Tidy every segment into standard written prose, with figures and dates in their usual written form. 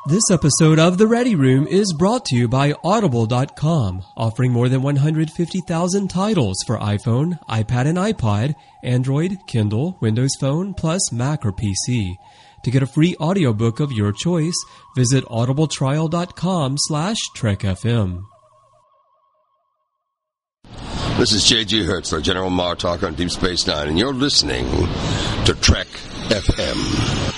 This episode of The Ready Room is brought to you by Audible.com, offering more than 150,000 titles for iPhone, iPad and iPod, Android, Kindle, Windows Phone, plus Mac or PC. To get a free audiobook of your choice, visit audibletrial.com/trekfm. This is J.G. Hertzler, General Martok on Deep Space Nine, and you're listening to Trek FM.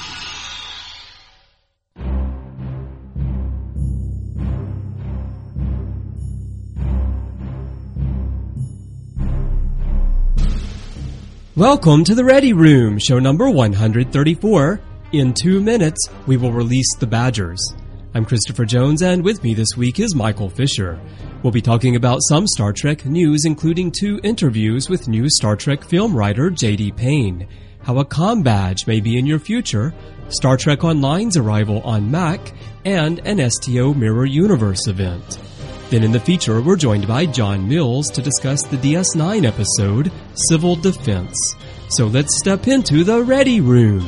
Welcome to The Ready Room, show number 134. In 2 minutes, we will release the Badgers. I'm Christopher Jones, and with me this week is Michael Fisher. We'll be talking about some Star Trek news, including 2 interviews with new Star Trek film writer J.D. Payne, how a comm badge may be in your future, Star Trek Online's arrival on Mac, and an STO Mirror Universe event. Then in the feature, we're joined by John Mills to discuss the DS9 episode, Civil Defense. So let's step into the Ready Room.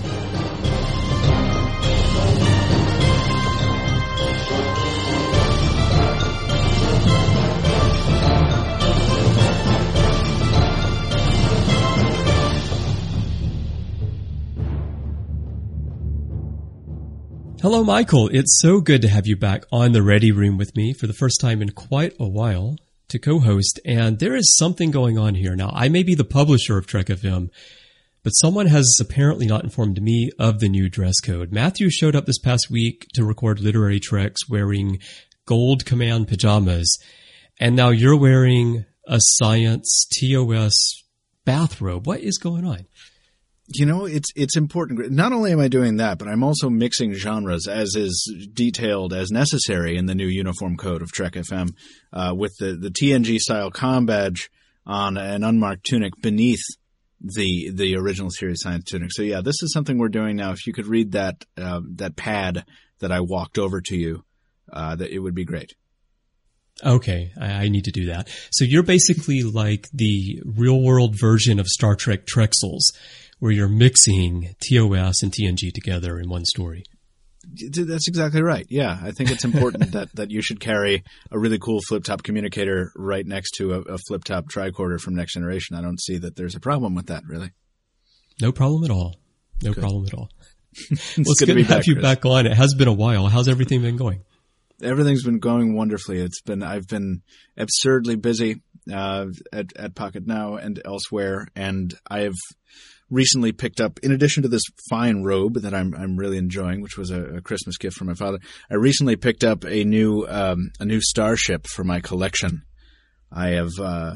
Hello, Michael. It's so good to have you back on the Ready Room with me for the first time in quite a while to co-host. And there is something going on here. Now, I may be the publisher of Trek FM, but someone has apparently not informed me of the new dress code. Matthew showed up this past week to record Literary Treks wearing gold command pajamas. And now you're wearing a science TOS bathrobe. What is going on? You know, it's important. Not only am I doing that, but I'm also mixing genres as is detailed as necessary in the new uniform code of Trek FM with the TNG-style comm badge on an unmarked tunic beneath the original series science tunic. So, yeah, this is something we're doing now. If you could read that pad that I walked over to you, that it would be great. Okay, I need to do that. So you're basically like the real-world version of Star Trek Trexels, where you're mixing TOS and TNG together in one story. That's exactly right. Yeah, I think it's important that you should carry a really cool flip-top communicator right next to a flip-top tricorder from Next Generation. I don't see that there's a problem with that, really. No problem at all. No problem at all. It's good to have you back on. It has been a while. How's everything been going? Everything's been going wonderfully. I've been absurdly busy at Pocket Now and elsewhere, and I've recently picked up, in addition to this fine robe that I'm really enjoying, which was a Christmas gift from my father, I recently picked up a new starship for my collection. I've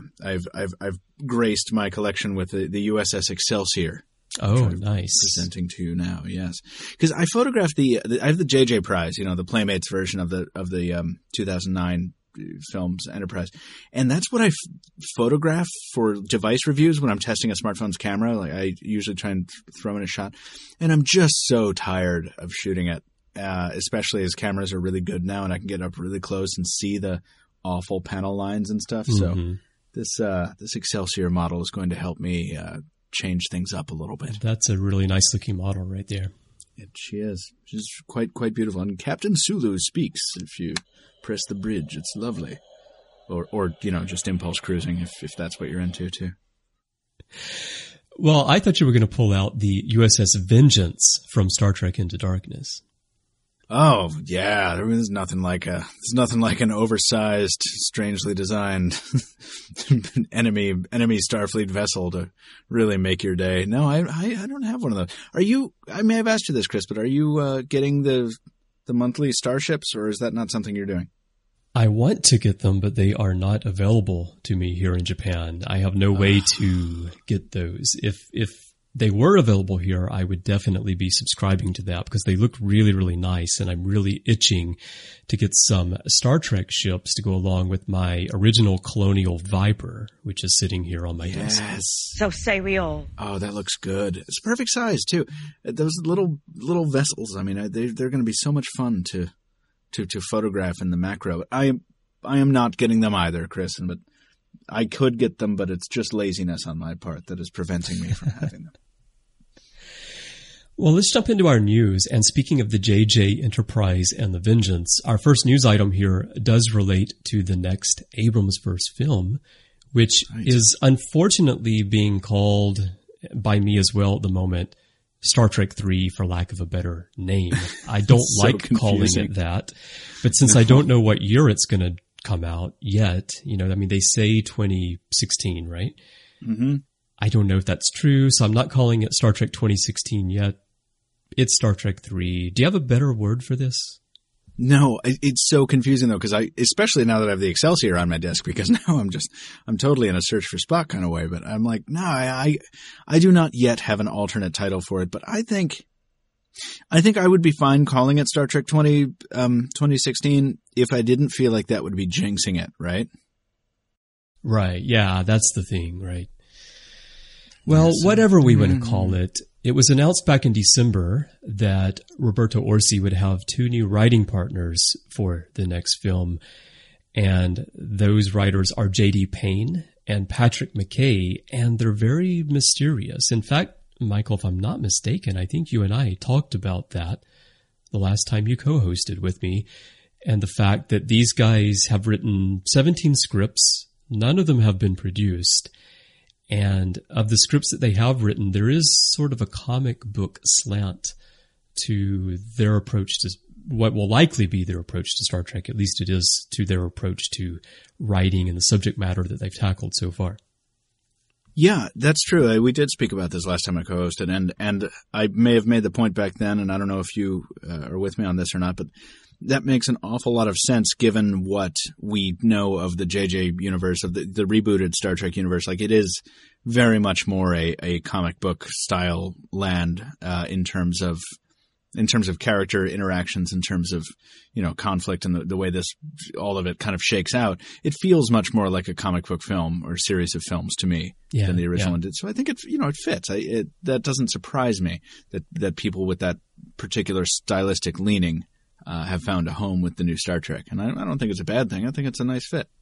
graced my collection with the USS Excelsior. Oh, nice. Presenting to you now, yes. Because I photographed I have the JJ Prize, the Playmates version of the 2009 films Enterprise. And that's what I photograph for device reviews when I'm testing a smartphone's camera. Like I usually try and throw in a shot. And I'm just so tired of shooting it, especially as cameras are really good now and I can get up really close and see the awful panel lines and stuff. Mm-hmm. So this Excelsior model is going to help me change things up a little bit. That's a really nice looking model right there. She is. She's quite beautiful. And Captain Sulu speaks if you press the bridge. It's lovely. Or just impulse cruising if that's what you're into too. Well, I thought you were going to pull out the USS Vengeance from Star Trek Into Darkness. Oh, yeah. There's nothing like an oversized, strangely designed enemy Starfleet vessel to really make your day. No, I don't have one of those. I may have asked you this, Chris, but are you getting the monthly starships, or is that not something you're doing? I want to get them, but they are not available to me here in Japan. I have no way to get those. If they were available here, I would definitely be subscribing to that because they look really, really nice, and I'm really itching to get some Star Trek ships to go along with my original Colonial Viper, which is sitting here on my desk. Yes. So say we all. Oh, that looks good. It's perfect size too. Those little vessels. I mean, they're going to be so much fun to photograph in the macro. I am not getting them either, Chris, but I could get them, but it's just laziness on my part that is preventing me from having them. Well, let's jump into our news. And speaking of the JJ Enterprise and the Vengeance, our first news item here does relate to the next Abrams-verse film, which is unfortunately being called by me as well at the moment Star Trek 3, for lack of a better name. I don't so like calling it that, but since I don't know what year it's going to come out yet, they say 2016, right? Mm-hmm. I don't know if that's true, so I'm not calling it Star Trek 2016 yet. It's Star Trek 3. Do you have a better word for this? No, it's so confusing though, because especially now that I have the Excelsior on my desk, because now I'm totally in a search for Spock kind of way, but I'm like, no, I do not yet have an alternate title for it, but I think I would be fine calling it Star Trek 2016 if I didn't feel like that would be jinxing it, right? Right. Yeah, that's the thing, right? Well, whatever we want to call it, it was announced back in December that Roberto Orci would have 2 new writing partners for the next film. And those writers are J.D. Payne and Patrick McKay, and they're very mysterious. In fact, Michael, if I'm not mistaken, I think you and I talked about that the last time you co-hosted with me, and the fact that these guys have written 17 scripts. None of them have been produced. And of the scripts that they have written, there is sort of a comic book slant to their approach to what will likely be their approach to Star Trek. At least it is to their approach to writing and the subject matter that they've tackled so far. Yeah, that's true. We did speak about this last time I co-hosted, and I may have made the point back then, and I don't know if you are with me on this or not, but that makes an awful lot of sense given what we know of the JJ universe, of the rebooted Star Trek universe. Like, it is very much more a comic book style land in terms of character interactions, in terms of, conflict and the way all of it kind of shakes out. It feels much more like a comic book film or series of films to me than the original one did. So I think it fits. That doesn't surprise me that people with that particular stylistic leaning have found a home with the new Star Trek. And I don't think it's a bad thing. I think it's a nice fit.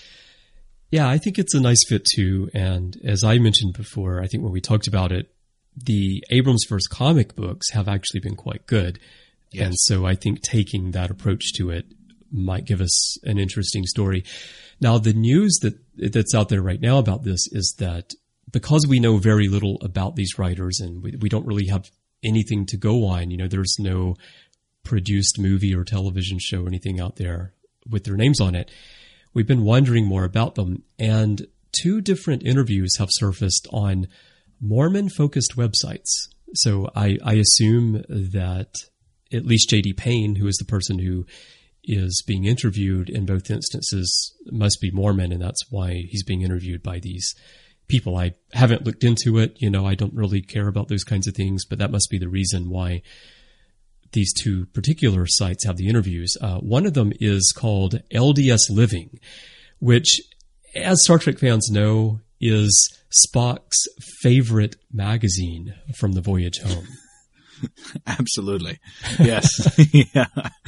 Yeah, I think it's a nice fit too. And as I mentioned before, I think when we talked about it, the Abrams-verse comic books have actually been quite good. Yes. And so I think taking that approach to it might give us an interesting story. Now, the news that's out there right now about this is that because we know very little about these writers and we don't really have anything to go on, there's no produced movie or television show or anything out there with their names on it. We've been wondering more about them, and 2 different interviews have surfaced on Mormon-focused websites. So I assume that at least J.D. Payne, who is the person who is being interviewed in both instances, must be Mormon, and that's why he's being interviewed by these people. I haven't looked into it. I don't really care about those kinds of things, but that must be the reason why these 2 particular sites have the interviews. One of them is called LDS Living, which, as Star Trek fans know, is Spock's favorite magazine from the voyage home. Absolutely. Yes. Yeah.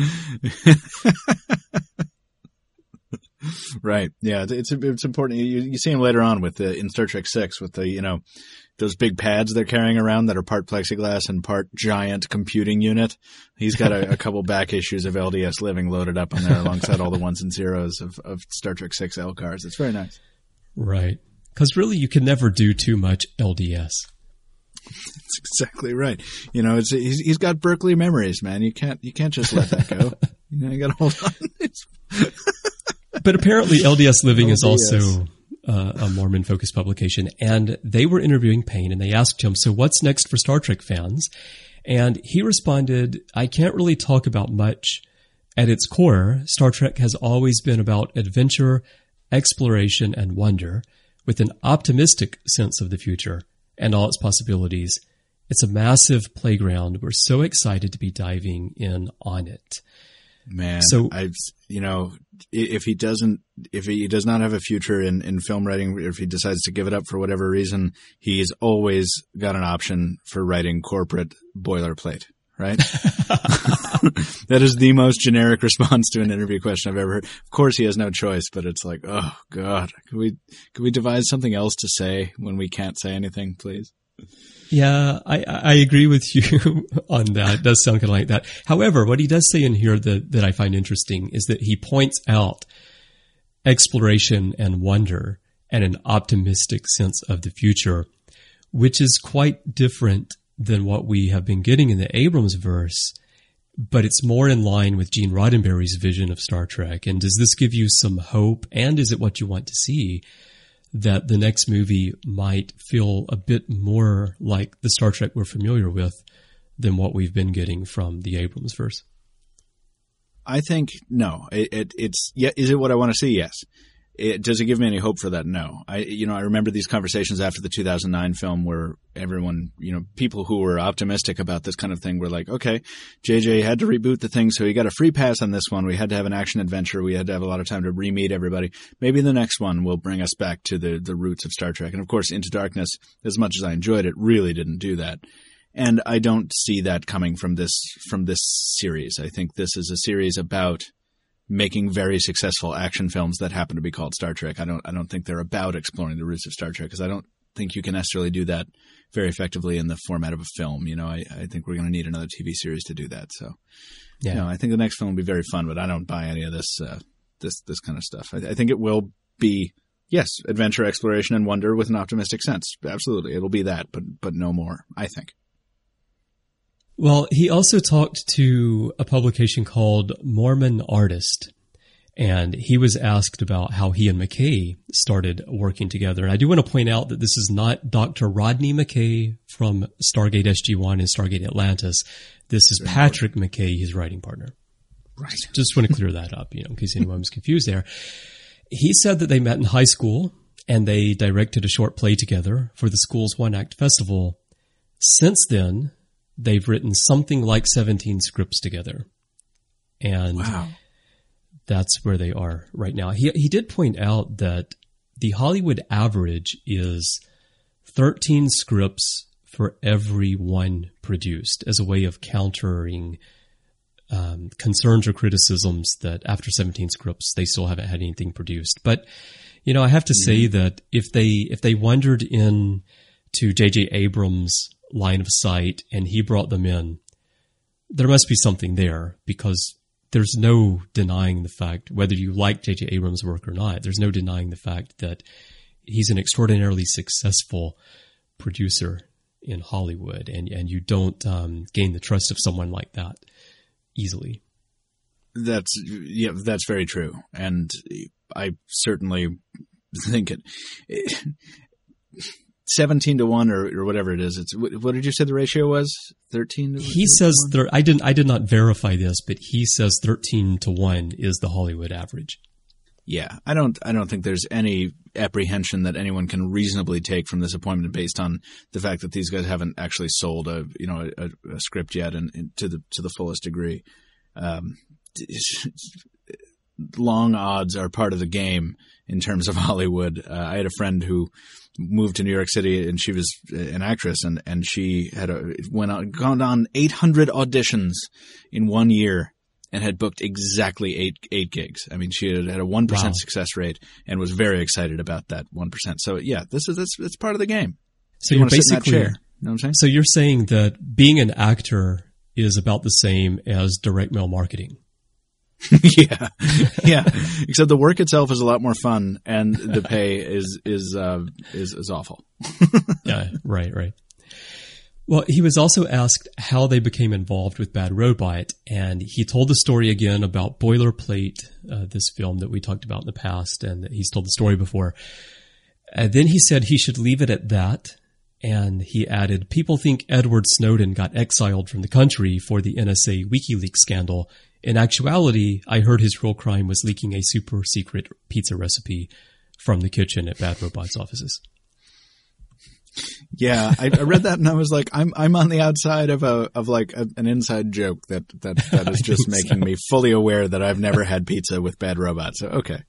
Right. Yeah. It's important. You see him later on in Star Trek 6 with the, those big pads they're carrying around that are part plexiglass and part giant computing unit. He's got a couple back issues of LDS Living loaded up on there alongside all the ones and zeros of Star Trek 6 L cars. It's very nice. Right. Because really you can never do too much LDS. That's exactly right. He's got Berkeley memories, man. You can't just let that go. You got to hold on. But apparently LDS Living is also a Mormon-focused publication, and they were interviewing Payne, and they asked him, so what's next for Star Trek fans? And he responded, I can't really talk about much. At its core, Star Trek has always been about adventure, exploration, and wonder, with an optimistic sense of the future and all its possibilities. It's a massive playground. We're so excited to be diving in on it. Man, so if he does not have a future in film writing, if he decides to give it up for whatever reason, he's always got an option for writing corporate boilerplate, right? That is the most generic response to an interview question I've ever heard. Of course he has no choice, but it's like, oh God, could we devise something else to say when we can't say anything, please? Yeah, I agree with you on that. It does sound kind of like that. However, what he does say in here that I find interesting is that he points out exploration and wonder and an optimistic sense of the future, which is quite different than what we have been getting in the Abrams verse, but it's more in line with Gene Roddenberry's vision of Star Trek. And does this give you some hope? And is it what you want to see, that the next movie might feel a bit more like the Star Trek we're familiar with than what we've been getting from the Abrams verse? I think no. It's is it what I want to see? Yes. Does it give me any hope for that? No. I remember these conversations after the 2009 film where everyone, people who were optimistic about this kind of thing were like, okay, JJ had to reboot the thing, so he got a free pass on this one. We had to have an action adventure. We had to have a lot of time to re-meet everybody. Maybe the next one will bring us back to the roots of Star Trek. And of course, Into Darkness, as much as I enjoyed it, really didn't do that. And I don't see that coming from this series. I think this is a series about making very successful action films that happen to be called Star Trek. I don't think they're about exploring the roots of Star Trek, because I don't think you can necessarily do that very effectively in the format of a film. I think we're going to need another TV series to do that. So, yeah, I think the next film will be very fun, but I don't buy any of this this kind of stuff. I think it will be, yes, adventure, exploration, and wonder with an optimistic sense. Absolutely, it'll be that, but no more, I think. Well, he also talked to a publication called Mormon Artist, and he was asked about how he and McKay started working together. And I do want to point out that this is not Dr. Rodney McKay from Stargate SG-1 and Stargate Atlantis. This is Patrick McKay, his writing partner. Right. Just want to clear that up, in case anyone was confused there. He said that they met in high school and they directed a short play together for the school's one-act festival. Since then, they've written something like 17 scripts together. And wow. That's where they are right now. He did point out that the Hollywood average is 13 scripts for every one produced, as a way of countering concerns or criticisms that after 17 scripts, they still haven't had anything produced. But, I have to say that if they wandered in to J.J. Abrams' line of sight and he brought them in, there must be something there, because there's no denying the fact, whether you like J.J. Abrams' work or not, there's no denying the fact that he's an extraordinarily successful producer in Hollywood, and you don't gain the trust of someone like that easily. That's very true. And I certainly think it 17-1 or whatever it is. What did you say the ratio was? 13 to 1? He says I did not verify this, but he says 13-1 is the Hollywood average. Yeah, I don't think there's any apprehension that anyone can reasonably take from this appointment based on the fact that these guys haven't actually sold a script yet and to the fullest degree. Long odds are part of the game in terms of Hollywood. I had a friend who moved to New York City, and she was an actress, and she had gone on 800 auditions in 1 year and had booked exactly eight gigs. I mean, she had a 1% success rate and was very excited about that 1%. So yeah, it's part of the game. So you're basically, sit in that chair. You know what I'm saying? So you're saying that being an actor is about the same as direct mail marketing. Yeah. Except the work itself is a lot more fun, and the pay is awful. Yeah, right. Well, he was also asked how they became involved with Bad Robot, and he told the story again about Boilerplate, this film that we talked about in the past, and he's told the story before. And then he said he should leave it at that, and he added, "People think Edward Snowden got exiled from the country for the NSA WikiLeaks scandal. In actuality, I heard his real crime was leaking a super secret pizza recipe from the kitchen at Bad Robot's offices." Yeah, I read that and I was like, I'm on the outside of an inside joke that is just making me fully aware that I've never had pizza with Bad Robot. So okay.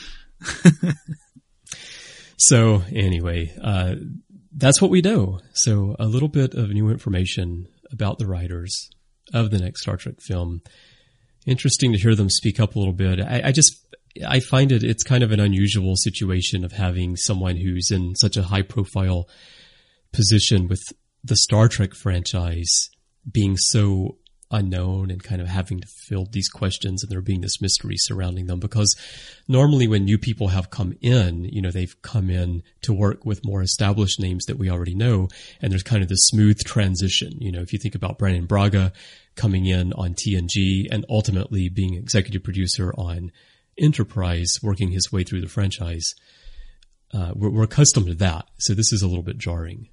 So anyway, that's what we know. So a little bit of new information about the writers of the next Star Trek film. Interesting to hear them speak up a little bit. I find it's kind of an unusual situation of having someone who's in such a high profile position with the Star Trek franchise being so unknown and kind of having to fill these questions and there being this mystery surrounding them? Because normally when new people have come in, they've come in to work with more established names that we already know, and there's kind of this smooth transition. If you think about Brannon Braga coming in on TNG and ultimately being executive producer on Enterprise, working his way through the franchise, we're accustomed to that. So this is a little bit jarring.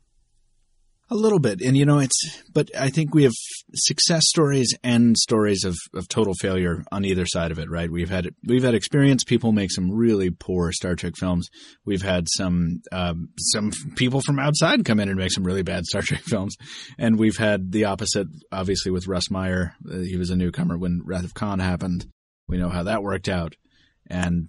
A little bit. And, but I think we have success stories and stories of total failure on either side of it, right? We've had experienced people make some really poor Star Trek films. We've had some people from outside come in and make some really bad Star Trek films. And we've had the opposite, obviously, with Russ Meyer. He was a newcomer when Wrath of Khan happened. We know how that worked out. And,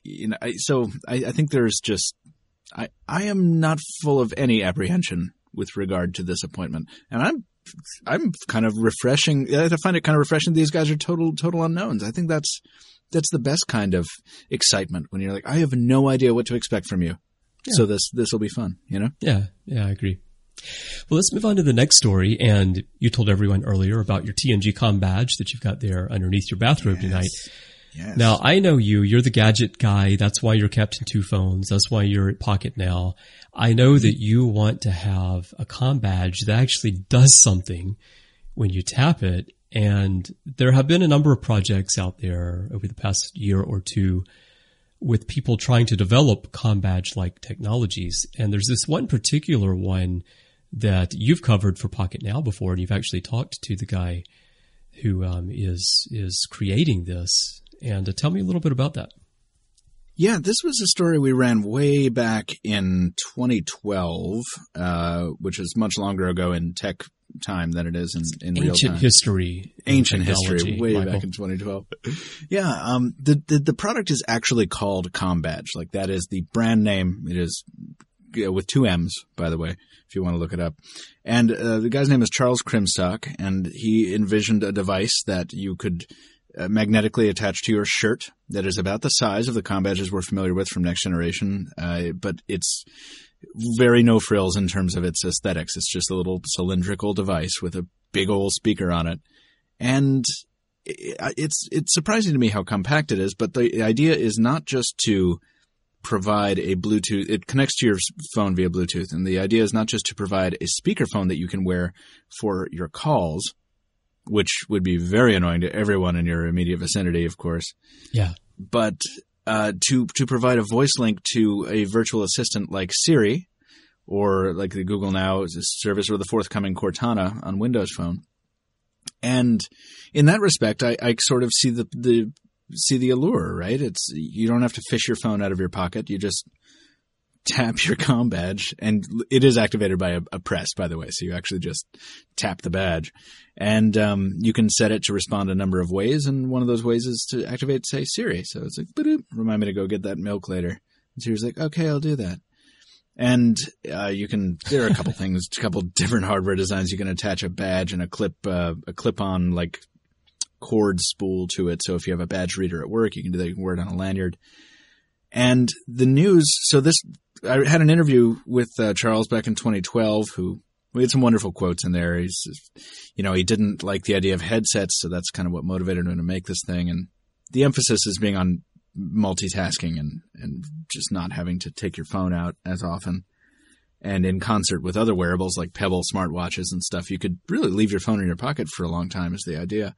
so I think there's just, I am not full of any apprehension with regard to this appointment. And I'm kind of refreshing. I find it kind of refreshing. These guys are total unknowns. I think that's the best kind of excitement when you're like, I have no idea what to expect from you. Yeah. So this will be fun, Yeah, I agree. Well, let's move on to the next story. And you told everyone earlier about your TNG Com badge that you've got there underneath your bathrobe tonight. Yes. Now, I know you're the gadget guy. That's why you're kept in 2 phones. That's why you're at Pocket now. I know that you want to have a Com badge that actually does something when you tap it. And there have been a number of projects out there over the past year or two with people trying to develop Com badge-like technologies. And there's this one particular one that you've covered for Pocket Now before, and you've actually talked to the guy who is creating this. And tell me a little bit about that. Yeah, this was a story we ran way back in 2012, which is much longer ago in tech time than it is in real time. Ancient history, way Michael. Back in 2012. Yeah, the product is actually called Com badge. Like, that is the brand name. It is with 2 M's, by the way, if you want to look it up. And the guy's name is Charles Crimstock, and he envisioned a device that you could magnetically attached to your shirt that is about the size of the Com badges we're familiar with from Next Generation, but it's very no frills in terms of its aesthetics. It's just a little cylindrical device with a big old speaker on it. And it's surprising to me how compact it is, but the idea is not just to provide a Bluetooth. It connects to your phone via Bluetooth, and the idea is not just to provide a speakerphone that you can wear for your calls, which would be very annoying to everyone in your immediate vicinity, of course. Yeah. But to provide a voice link to a virtual assistant like Siri, or like the Google Now service, or the forthcoming Cortana on Windows Phone. And in that respect, I sort of see the allure, right? You don't have to fish your phone out of your pocket. You just tap your Com badge, and it is activated by a press, by the way. So you actually just tap the badge, and you can set it to respond a number of ways. And one of those ways is to activate, say, Siri. So it's like, remind me to go get that milk later. And Siri's like, okay, I'll do that. And there are a couple things, a couple different hardware designs. You can attach a badge and a clip-on like cord spool to it. So if you have a badge reader at work, you can do that. You can wear it on a lanyard. And the news, I had an interview with Charles back in 2012, we had some wonderful quotes in there. He's, he didn't like the idea of headsets, so that's kind of what motivated him to make this thing. And the emphasis is being on multitasking and just not having to take your phone out as often. And in concert with other wearables like Pebble smartwatches and stuff, you could really leave your phone in your pocket for a long time is the idea.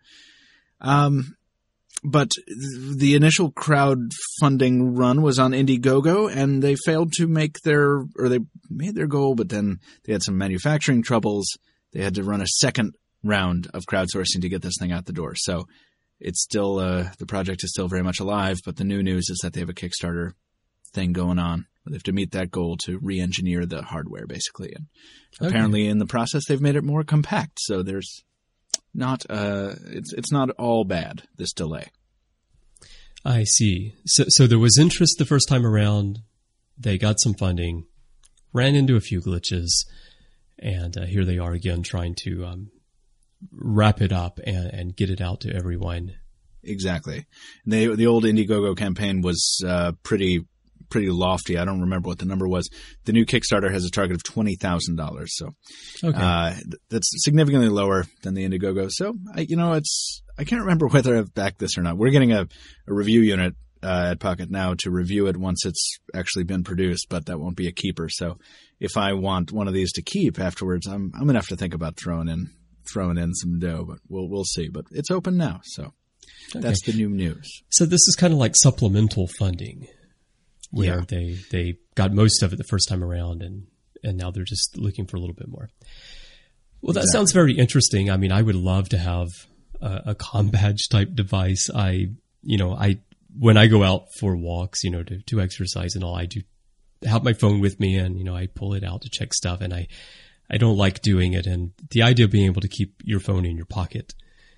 But the initial crowdfunding run was on Indiegogo, and they failed to they made their goal, but then they had some manufacturing troubles. They had to run a second round of crowdsourcing to get this thing out the door. So it's still, the project is still very much alive, but the new news is that they have a Kickstarter thing going on. They have to meet that goal to re-engineer the hardware, basically. And apparently in the process, they've made it more compact. So there's not it's not all bad, this delay. I see. So there was interest the first time around. They got some funding, ran into a few glitches, and here they are again trying to wrap it up and get it out to everyone. Exactly. The old Indiegogo campaign was pretty pretty lofty. I don't remember what the number was. The new Kickstarter has a target of $20,000. So that's significantly lower than the Indiegogo. So, I can't remember whether I've backed this or not. We're getting a review unit at Pocket Now to review it once it's actually been produced, but that won't be a keeper. So if I want one of these to keep afterwards, I'm going to have to think about throwing in some dough, but we'll see. But it's open now, so that's the new news. So this is kind of like supplemental funding, where they got most of it the first time around, and now they're just looking for a little bit more. Well, that sounds very interesting. I mean, I would love to have a comm badge type device. When I go out for walks, to exercise and all, I do have my phone with me, and, I pull it out to check stuff, and I don't like doing it. And the idea of being able to keep your phone in your pocket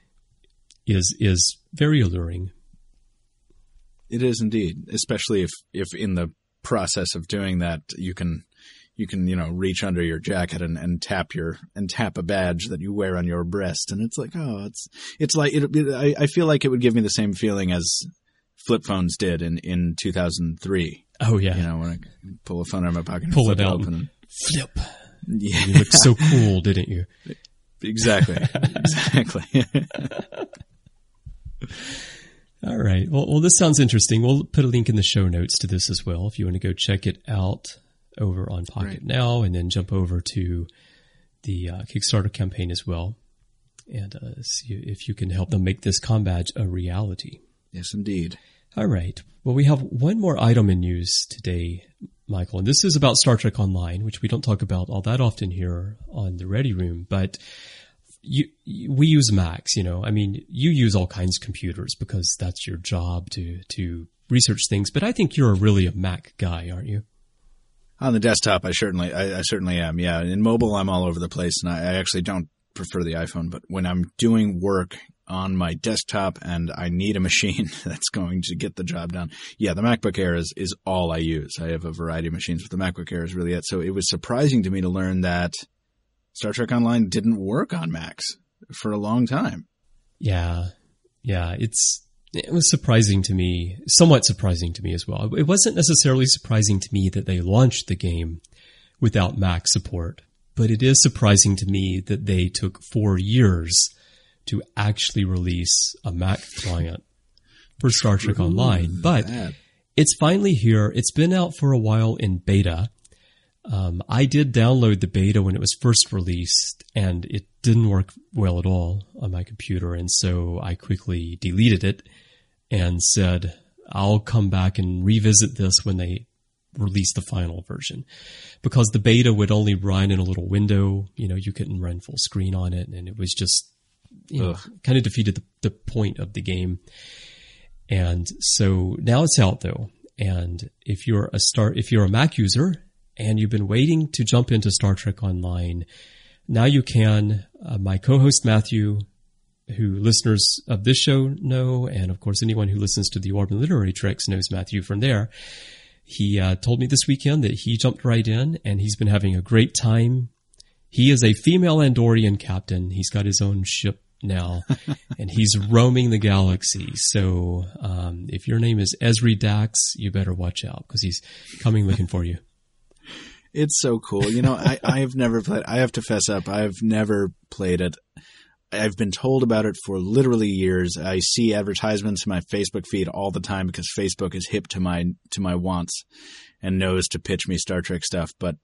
is very alluring. It is indeed, especially if in the process of doing that, you can reach under your jacket and tap a badge that you wear on your breast. And it's like, it's like, I feel like it would give me the same feeling as flip phones did in 2003. Oh yeah. When I pull a phone out of my pocket, pull it out, open and flip. Yeah. You looked so cool, didn't you? Exactly. All right. Well, this sounds interesting. We'll put a link in the show notes to this as well if you want to go check it out over on Pocket Now, and then jump over to the Kickstarter campaign as well, and see if you can help them make this comm badge a reality. Yes, indeed. All right. Well, we have one more item in news today, Michael, and this is about Star Trek Online, which we don't talk about all that often here on the Ready Room, but we use Macs, I mean, you use all kinds of computers because that's your job to research things, but I think you're really a Mac guy, aren't you? On the desktop, I certainly am. Yeah. In mobile, I'm all over the place, and I actually don't prefer the iPhone, but when I'm doing work on my desktop and I need a machine that's going to get the job done, the MacBook Air is all I use. I have a variety of machines, but the MacBook Air is really it. So it was surprising to me to learn that Star Trek Online didn't work on Macs for a long time. Yeah. It was surprising to me, somewhat surprising to me as well. It wasn't necessarily surprising to me that they launched the game without Mac support, but it is surprising to me that they took 4 years to actually release a Mac client for Star Trek Online. But it's finally here. It's been out for a while in beta. I did download the beta when it was first released, and it didn't work well at all on my computer. And so I quickly deleted it and said, I'll come back and revisit this when they release the final version, because the beta would only run in a little window. You couldn't run full screen on it. And it was just, kind of defeated the point of the game. And so now it's out though. And if you're a Mac user and you've been waiting to jump into Star Trek Online, now you can. My co-host Matthew, who listeners of this show know, and of course anyone who listens to the Orban Literary Treks knows Matthew from there. He told me this weekend that he jumped right in, and he's been having a great time. He is a female Andorian captain. He's got his own ship now, and he's roaming the galaxy. So if your name is Esri Dax, you better watch out, because he's coming looking for you. It's so cool. I've never played. I have to fess up. I've never played it. I've been told about it for literally years. I see advertisements in my Facebook feed all the time because Facebook is hip to my wants and knows to pitch me Star Trek stuff. But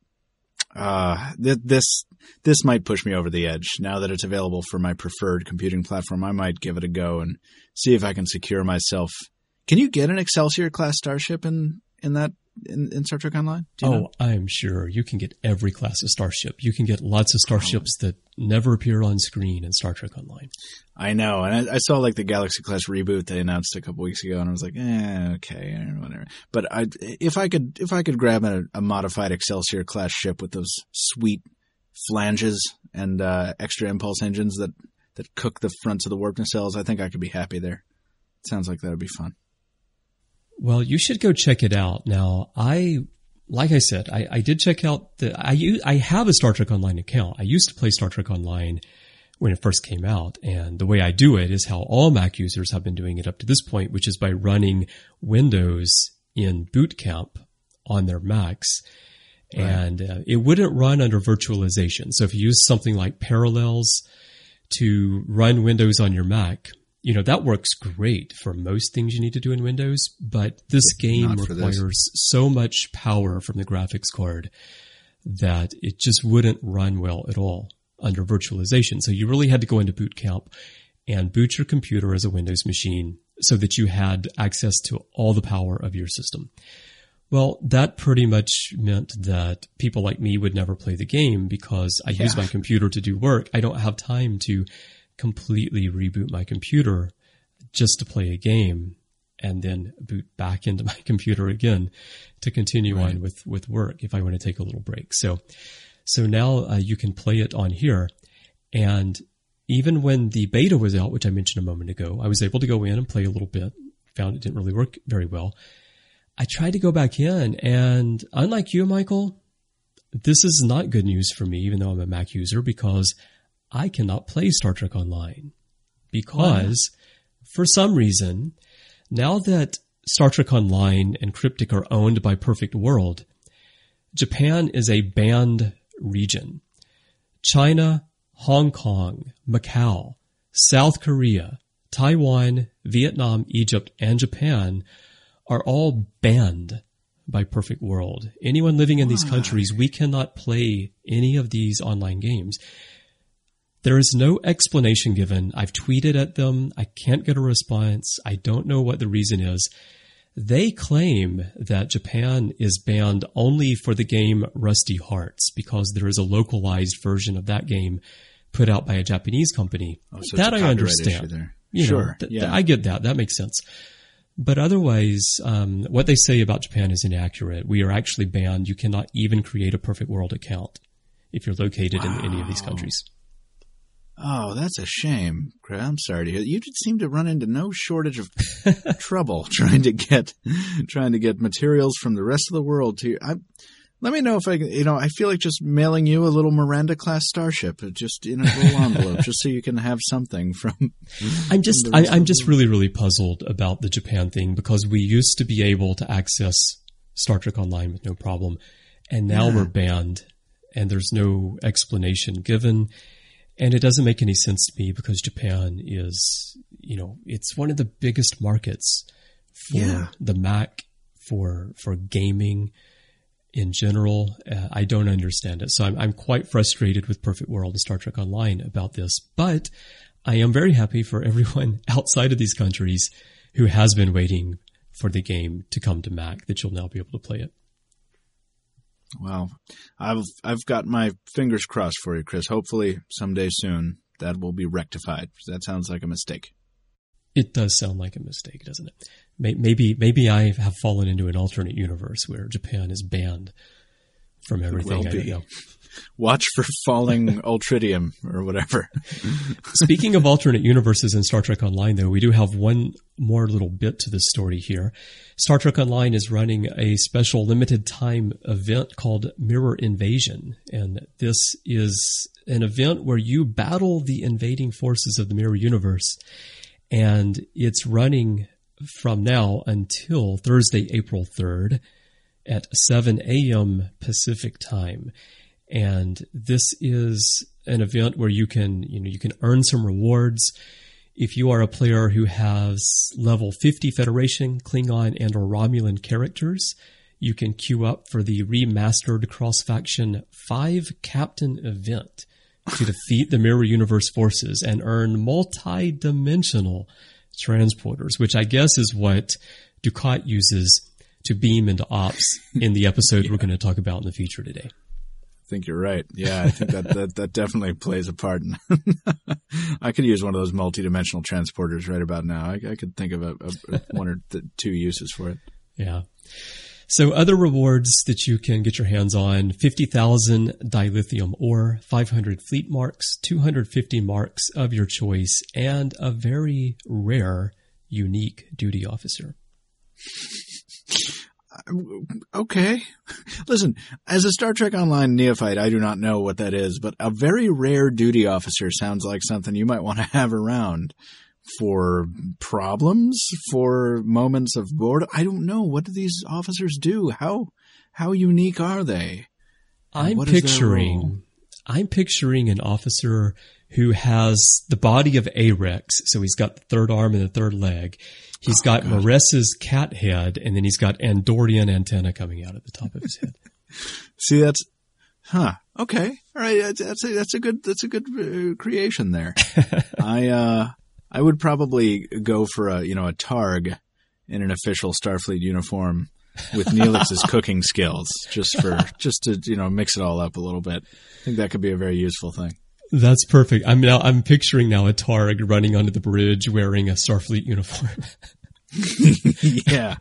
this might push me over the edge. Now that it's available for my preferred computing platform, I might give it a go and see if I can secure myself. Can you get an Excelsior class starship in Star Trek Online? I'm sure you can get every class of starship. You can get lots of starships that never appear on screen in Star Trek Online. I know, and I saw like the Galaxy class reboot they announced a couple weeks ago, and I was like, okay, whatever. But if I could grab a modified Excelsior class ship with those sweet flanges and extra impulse engines that cook the fronts of the warp nacelles, I think I could be happy there. It sounds like that would be fun. Well, you should go check it out. Now, like I said, I did check out I have a Star Trek Online account. I used to play Star Trek Online when it first came out. And the way I do it is how all Mac users have been doing it up to this point, which is by running Windows in Boot Camp on their Macs. Right. And it wouldn't run under virtualization. So if you use something like Parallels to run Windows on your Mac, that works great for most things you need to do in Windows, but this game requires so much power from the graphics card that it just wouldn't run well at all under virtualization. So you really had to go into Boot Camp and boot your computer as a Windows machine so that you had access to all the power of your system. Well, that pretty much meant that people like me would never play the game because I use my computer to do work. I don't have time to completely reboot my computer just to play a game and then boot back into my computer again to continue on with work if I want to take a little break. So now you can play it on here. And even when the beta was out, which I mentioned a moment ago, I was able to go in and play a little bit, found it didn't really work very well. I tried to go back in, and unlike you, Michael, this is not good news for me, even though I'm a Mac user, because I cannot play Star Trek Online. Because, for some reason, now that Star Trek Online and Cryptic are owned by Perfect World, Japan is a banned region. China, Hong Kong, Macau, South Korea, Taiwan, Vietnam, Egypt, and Japan are all banned by Perfect World. Anyone living in these countries, we cannot play any of these online games. There is no explanation given. I've tweeted at them. I can't get a response. I don't know what the reason is. They claim that Japan is banned only for the game Rusty Hearts because there is a localized version of that game put out by a Japanese company. Oh, so that it's a I copyright issue understand. there. I get that. That makes sense. But otherwise, what they say about Japan is inaccurate. We are actually banned. You cannot even create a Perfect World account if you're located in any of these countries. Oh, that's a shame. I'm sorry to hear that. You seem to run into no shortage of trouble trying to get materials from the rest of the world to you. Let me know if I can, I feel like just mailing you a little Miranda class starship, just in a little envelope, just so you can have something from. I'm just really, really puzzled about the Japan thing because we used to be able to access Star Trek Online with no problem, and now we're banned, and there's no explanation given, and it doesn't make any sense to me because Japan is, it's one of the biggest markets for the Mac, for gaming. In general, I don't understand it. So I'm quite frustrated with Perfect World and Star Trek Online about this. But I am very happy for everyone outside of these countries who has been waiting for the game to come to Mac that you'll now be able to play it. Well, I've got my fingers crossed for you, Chris. Hopefully someday soon that will be rectified. That sounds like a mistake. It does sound like a mistake, doesn't it? Maybe I have fallen into an alternate universe where Japan is banned from everything. I don't know. Watch for falling Ultradium or whatever. Speaking of alternate universes in Star Trek Online, though, we do have one more little bit to this story here. Star Trek Online is running a special limited time event called Mirror Invasion. And this is an event where you battle the invading forces of the Mirror Universe. And it's running from now until Thursday, April 3rd at 7 a.m. Pacific time. And this is an event where you can earn some rewards. If you are a player who has level 50 Federation, Klingon, and or Romulan characters, you can queue up for the remastered cross-faction 5-captain event to defeat the Mirror Universe forces and earn multi-dimensional transporters, which I guess is what Dukat uses to beam into ops in the episode we're going to talk about in the future today. I think you're right. Yeah, I think that definitely plays a part. I could use one of those multi-dimensional transporters right about now. I could think of a one or two uses for it. Yeah. So other rewards that you can get your hands on, 50,000 dilithium ore, 500 fleet marks, 250 marks of your choice, and a very rare, unique duty officer. Okay. Listen, as a Star Trek Online neophyte, I do not know what that is, but a very rare duty officer sounds like something you might want to have around for problems, for moments of boredom. I don't know. What do these officers do? How how unique are they? I'm picturing an officer who has the body of Arex, so he's got the third arm and the third leg. He's got Maressa's cat head, and then he's got Andorian antenna coming out at the top of his head. See, okay, all right. That's a good creation there. I would probably go for a Targ in an official Starfleet uniform with Neelix's cooking skills, just to mix it all up a little bit. I think that could be a very useful thing. That's perfect. I'm picturing now a Targ running onto the bridge wearing a Starfleet uniform. Yeah.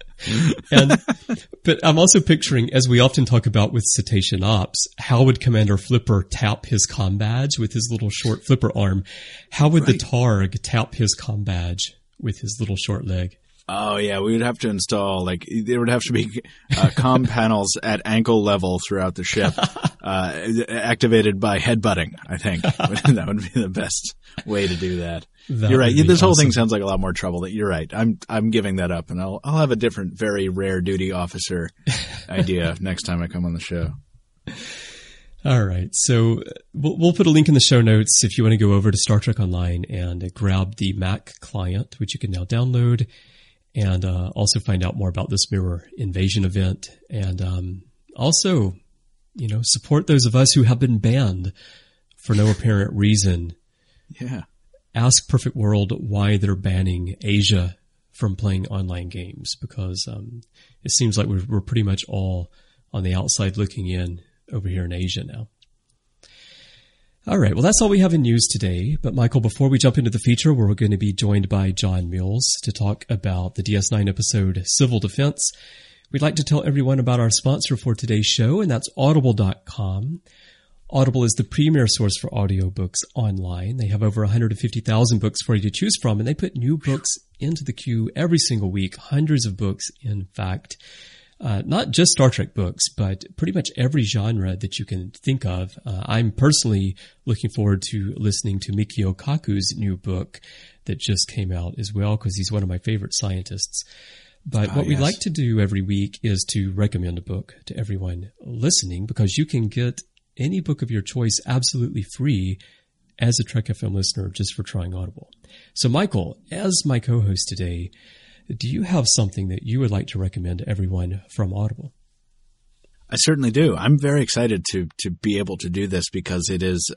But I'm also picturing, as we often talk about with Cetacean Ops, how would Commander Flipper tap his comm badge with his little short flipper arm? How would the Targ tap his comm badge with his little short leg? Oh, yeah. We would have to install, there would have to be comm panels at ankle level throughout the ship, activated by headbutting, I think. That would be the best way to do that. You're right. This whole thing sounds like a lot more trouble. You're right. I'm giving that up, and I'll have a different, very rare duty officer idea next time I come on the show. All right. So we'll put a link in the show notes if you want to go over to Star Trek Online and grab the Mac client, which you can now download. And also find out more about this Mirror Invasion event. And also, support those of us who have been banned for no apparent reason. Yeah. Ask Perfect World why they're banning Asia from playing online games, because it seems like we're pretty much all on the outside looking in over here in Asia now. All right. Well, that's all we have in news today. But Michael, before we jump into the feature, we're going to be joined by John Mills to talk about the DS9 episode Civil Defense. We'd like to tell everyone about our sponsor for today's show, and that's Audible.com. Audible is the premier source for audiobooks online. They have over 150,000 books for you to choose from, and they put new books into the queue every single week, hundreds of books, in fact. Not just Star Trek books, but pretty much every genre that you can think of. I'm personally looking forward to listening to Mikio Kaku's new book that just came out as well, because he's one of my favorite scientists. But what we'd like to do every week is to recommend a book to everyone listening, because you can get any book of your choice absolutely free as a Trek FM listener just for trying Audible. So Michael, as my co-host today, do you have something that you would like to recommend to everyone from Audible? I certainly do. I'm very excited to be able to do this, because it is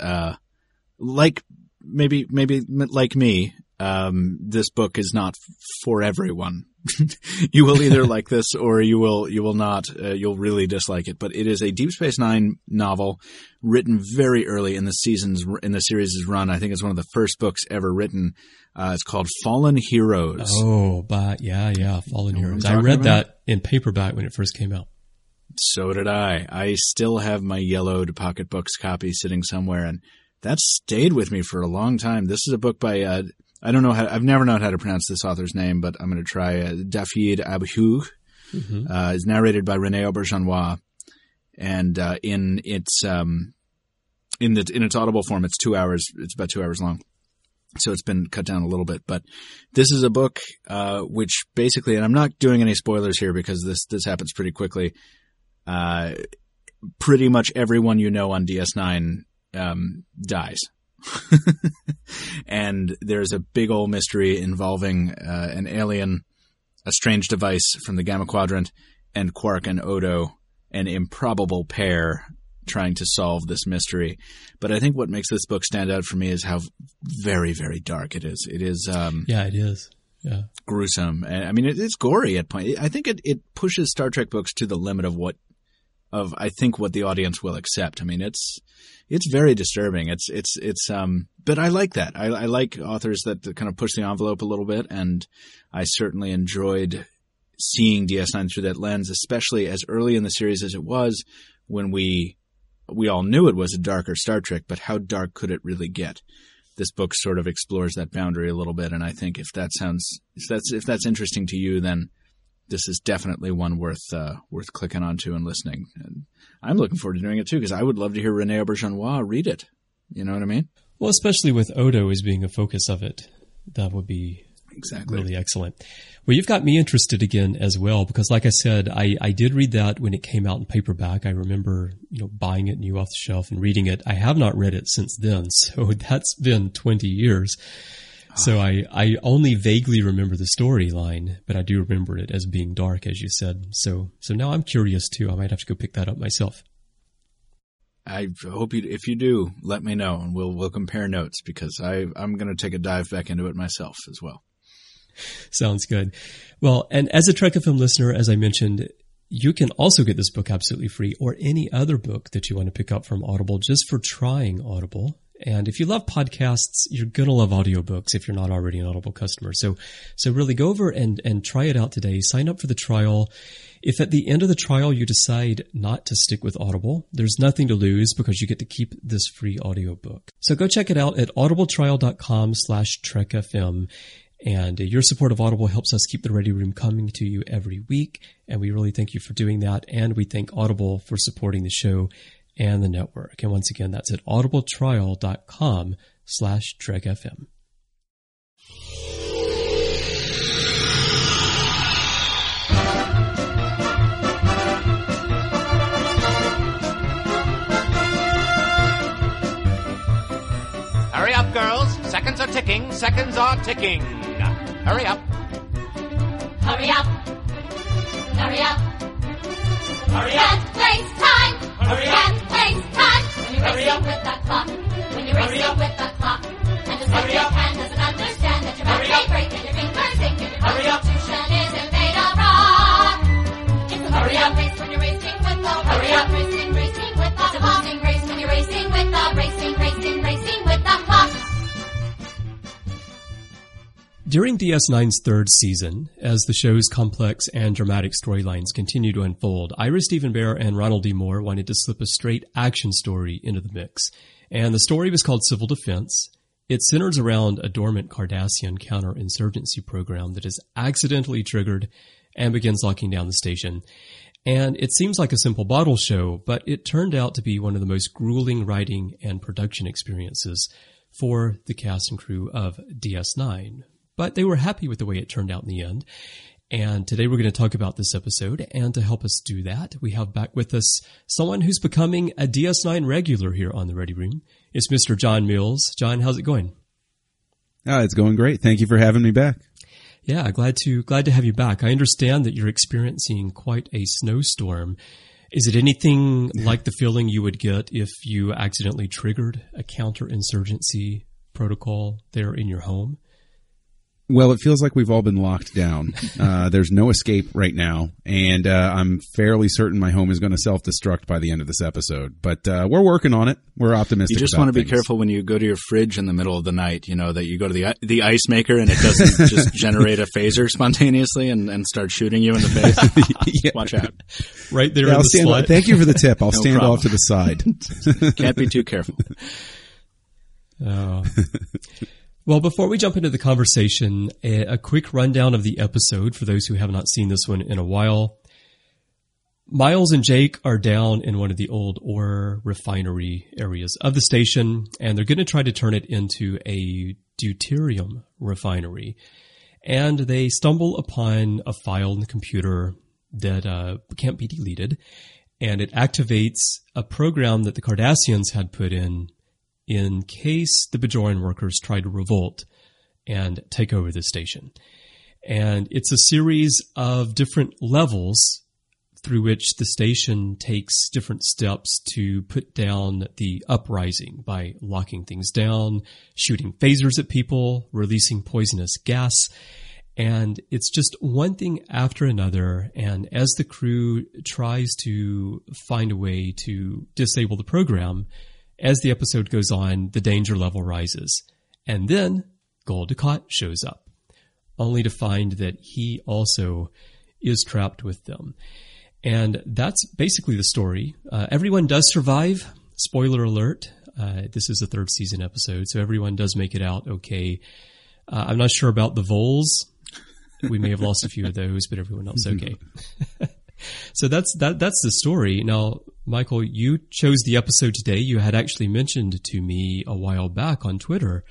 maybe like me. This book is not for everyone. You will either like this or you will not. You'll really dislike it. But it is a Deep Space Nine novel written very early in the series' run. I think it's one of the first books ever written. It's called Fallen Heroes. Oh, but yeah, Fallen Heroes. I read that in paperback when it first came out. So did I. I still have my yellowed pocketbooks copy sitting somewhere, and that stayed with me for a long time. This is a book by I've never known how to pronounce this author's name, but I'm going to try Dafydd Abhug. Mm-hmm. It's narrated by René Auberjonois, and in its Audible form, it's 2 hours. It's about 2 hours long. So it's been cut down a little bit, but this is a book which basically, and I'm not doing any spoilers here because this happens pretty quickly. Pretty much everyone you know on DS9 dies. And there's a big old mystery involving an alien, a strange device from the Gamma Quadrant, and Quark and Odo, an improbable pair trying to solve this mystery. But I think what makes this book stand out for me is how very, very dark it is. It is it is. Yeah. Gruesome. And I mean, it's gory at point. I think it pushes Star Trek books to the limit of what the audience will accept. I mean, it's very disturbing. But I like that. I like authors that kind of push the envelope a little bit, and I certainly enjoyed seeing DS9 through that lens, especially as early in the series as it was, when we all knew it was a darker Star Trek, but how dark could it really get? This book sort of explores that boundary a little bit, and I think if that's interesting to you, then this is definitely one worth clicking onto and listening. And I'm looking forward to doing it too, because I would love to hear René Auberjonois read it. You know what I mean? Well, especially with Odo as being a focus of it, that would be Exactly. Really excellent. Well, you've got me interested again as well, because like I said, I did read that when it came out in paperback. I remember, buying it new off the shelf and reading it. I have not read it since then. So that's been 20 years. So I only vaguely remember the storyline, but I do remember it as being dark, as you said. So now I'm curious too. I might have to go pick that up myself. I hope if you do, let me know and we'll compare notes, because I'm going to take a dive back into it myself as well. Sounds good. Well, and as a Trek FM listener, as I mentioned, you can also get this book absolutely free, or any other book that you want to pick up from Audible, just for trying Audible. And if you love podcasts, you're going to love audiobooks if you're not already an Audible customer. So really go over and try it out today. Sign up for the trial. If at the end of the trial you decide not to stick with Audible, there's nothing to lose, because you get to keep this free audiobook. So go check it out at audibletrial.com/TrekFM. And your support of Audible helps us keep the Ready Room coming to you every week. And we really thank you for doing that. And we thank Audible for supporting the show and the network. And once again, that's at audibletrial.com/TrekFM. Hurry up, girls. Seconds are ticking. Seconds are ticking. Hurry up. Hurry up. Hurry up. Hurry up. Can't waste time. Hurry up. Can't waste time. When you're Hurry racing up. with that clock. When you're Hurry racing up. with that clock. And just Hurry like your up. hand doesn't understand that your back Hurry up. may break and your fingers ache and your Hurry up. constitution isn't made of rock. It's a Hurry up. race when you're racing with the Hurry up. Racing with the It's a losing race when you're racing with the racing with the clock. During DS9's third season, as the show's complex and dramatic storylines continue to unfold, Ira Steven Behr and Ronald D. Moore wanted to slip a straight action story into the mix. And the story was called Civil Defense. It centers around a dormant Cardassian counterinsurgency program that is accidentally triggered and begins locking down the station. And it seems like a simple bottle show, but it turned out to be one of the most grueling writing and production experiences for the cast and crew of DS9. But they were happy with the way it turned out in the end. And today we're going to talk about this episode. And to help us do that, we have back with us someone who's becoming a DS9 regular here on the Ready Room. It's Mr. John Mills. John, how's it going? It's going great. Thank you for having me back. Yeah, glad to have you back. I understand that you're experiencing quite a snowstorm. Is it anything like the feeling you would get if you accidentally triggered a counterinsurgency protocol there in your home? Well, it feels like we've all been locked down. There's no escape right now, and I'm fairly certain my home is going to self-destruct by the end of this episode. But we're working on it. We're optimistic. You just about want to be things. careful when you go to your fridge in the middle of the night, that you go to the ice maker and it doesn't just generate a phaser spontaneously and start shooting you in the face. Yeah. Watch out. Right there Yeah, in I'll the stand slot. Thank you for the tip. I'll No stand problem. off to the side. Can't be too careful. Oh. Well, before we jump into the conversation, a quick rundown of the episode for those who have not seen this one in a while. Miles and Jake are down in one of the old ore refinery areas of the station, and they're going to try to turn it into a deuterium refinery. And they stumble upon a file in the computer that can't be deleted, and it activates a program that the Cardassians had put in case the Bajoran workers try to revolt and take over the station. And it's a series of different levels through which the station takes different steps to put down the uprising by locking things down, shooting phasers at people, releasing poisonous gas. And it's just one thing after another. And as the crew tries to find a way to disable the program, as the episode goes on, the danger level rises. And then Gul Dukat shows up, only to find that he also is trapped with them. And that's basically the story. Everyone does survive. Spoiler alert. This is a third season episode, so everyone does make it out okay. I'm not sure about the voles. We may have lost a few of those, but everyone else okay. So that's the story. Now, Michael, you chose the episode today. You had actually mentioned to me a while back on Twitter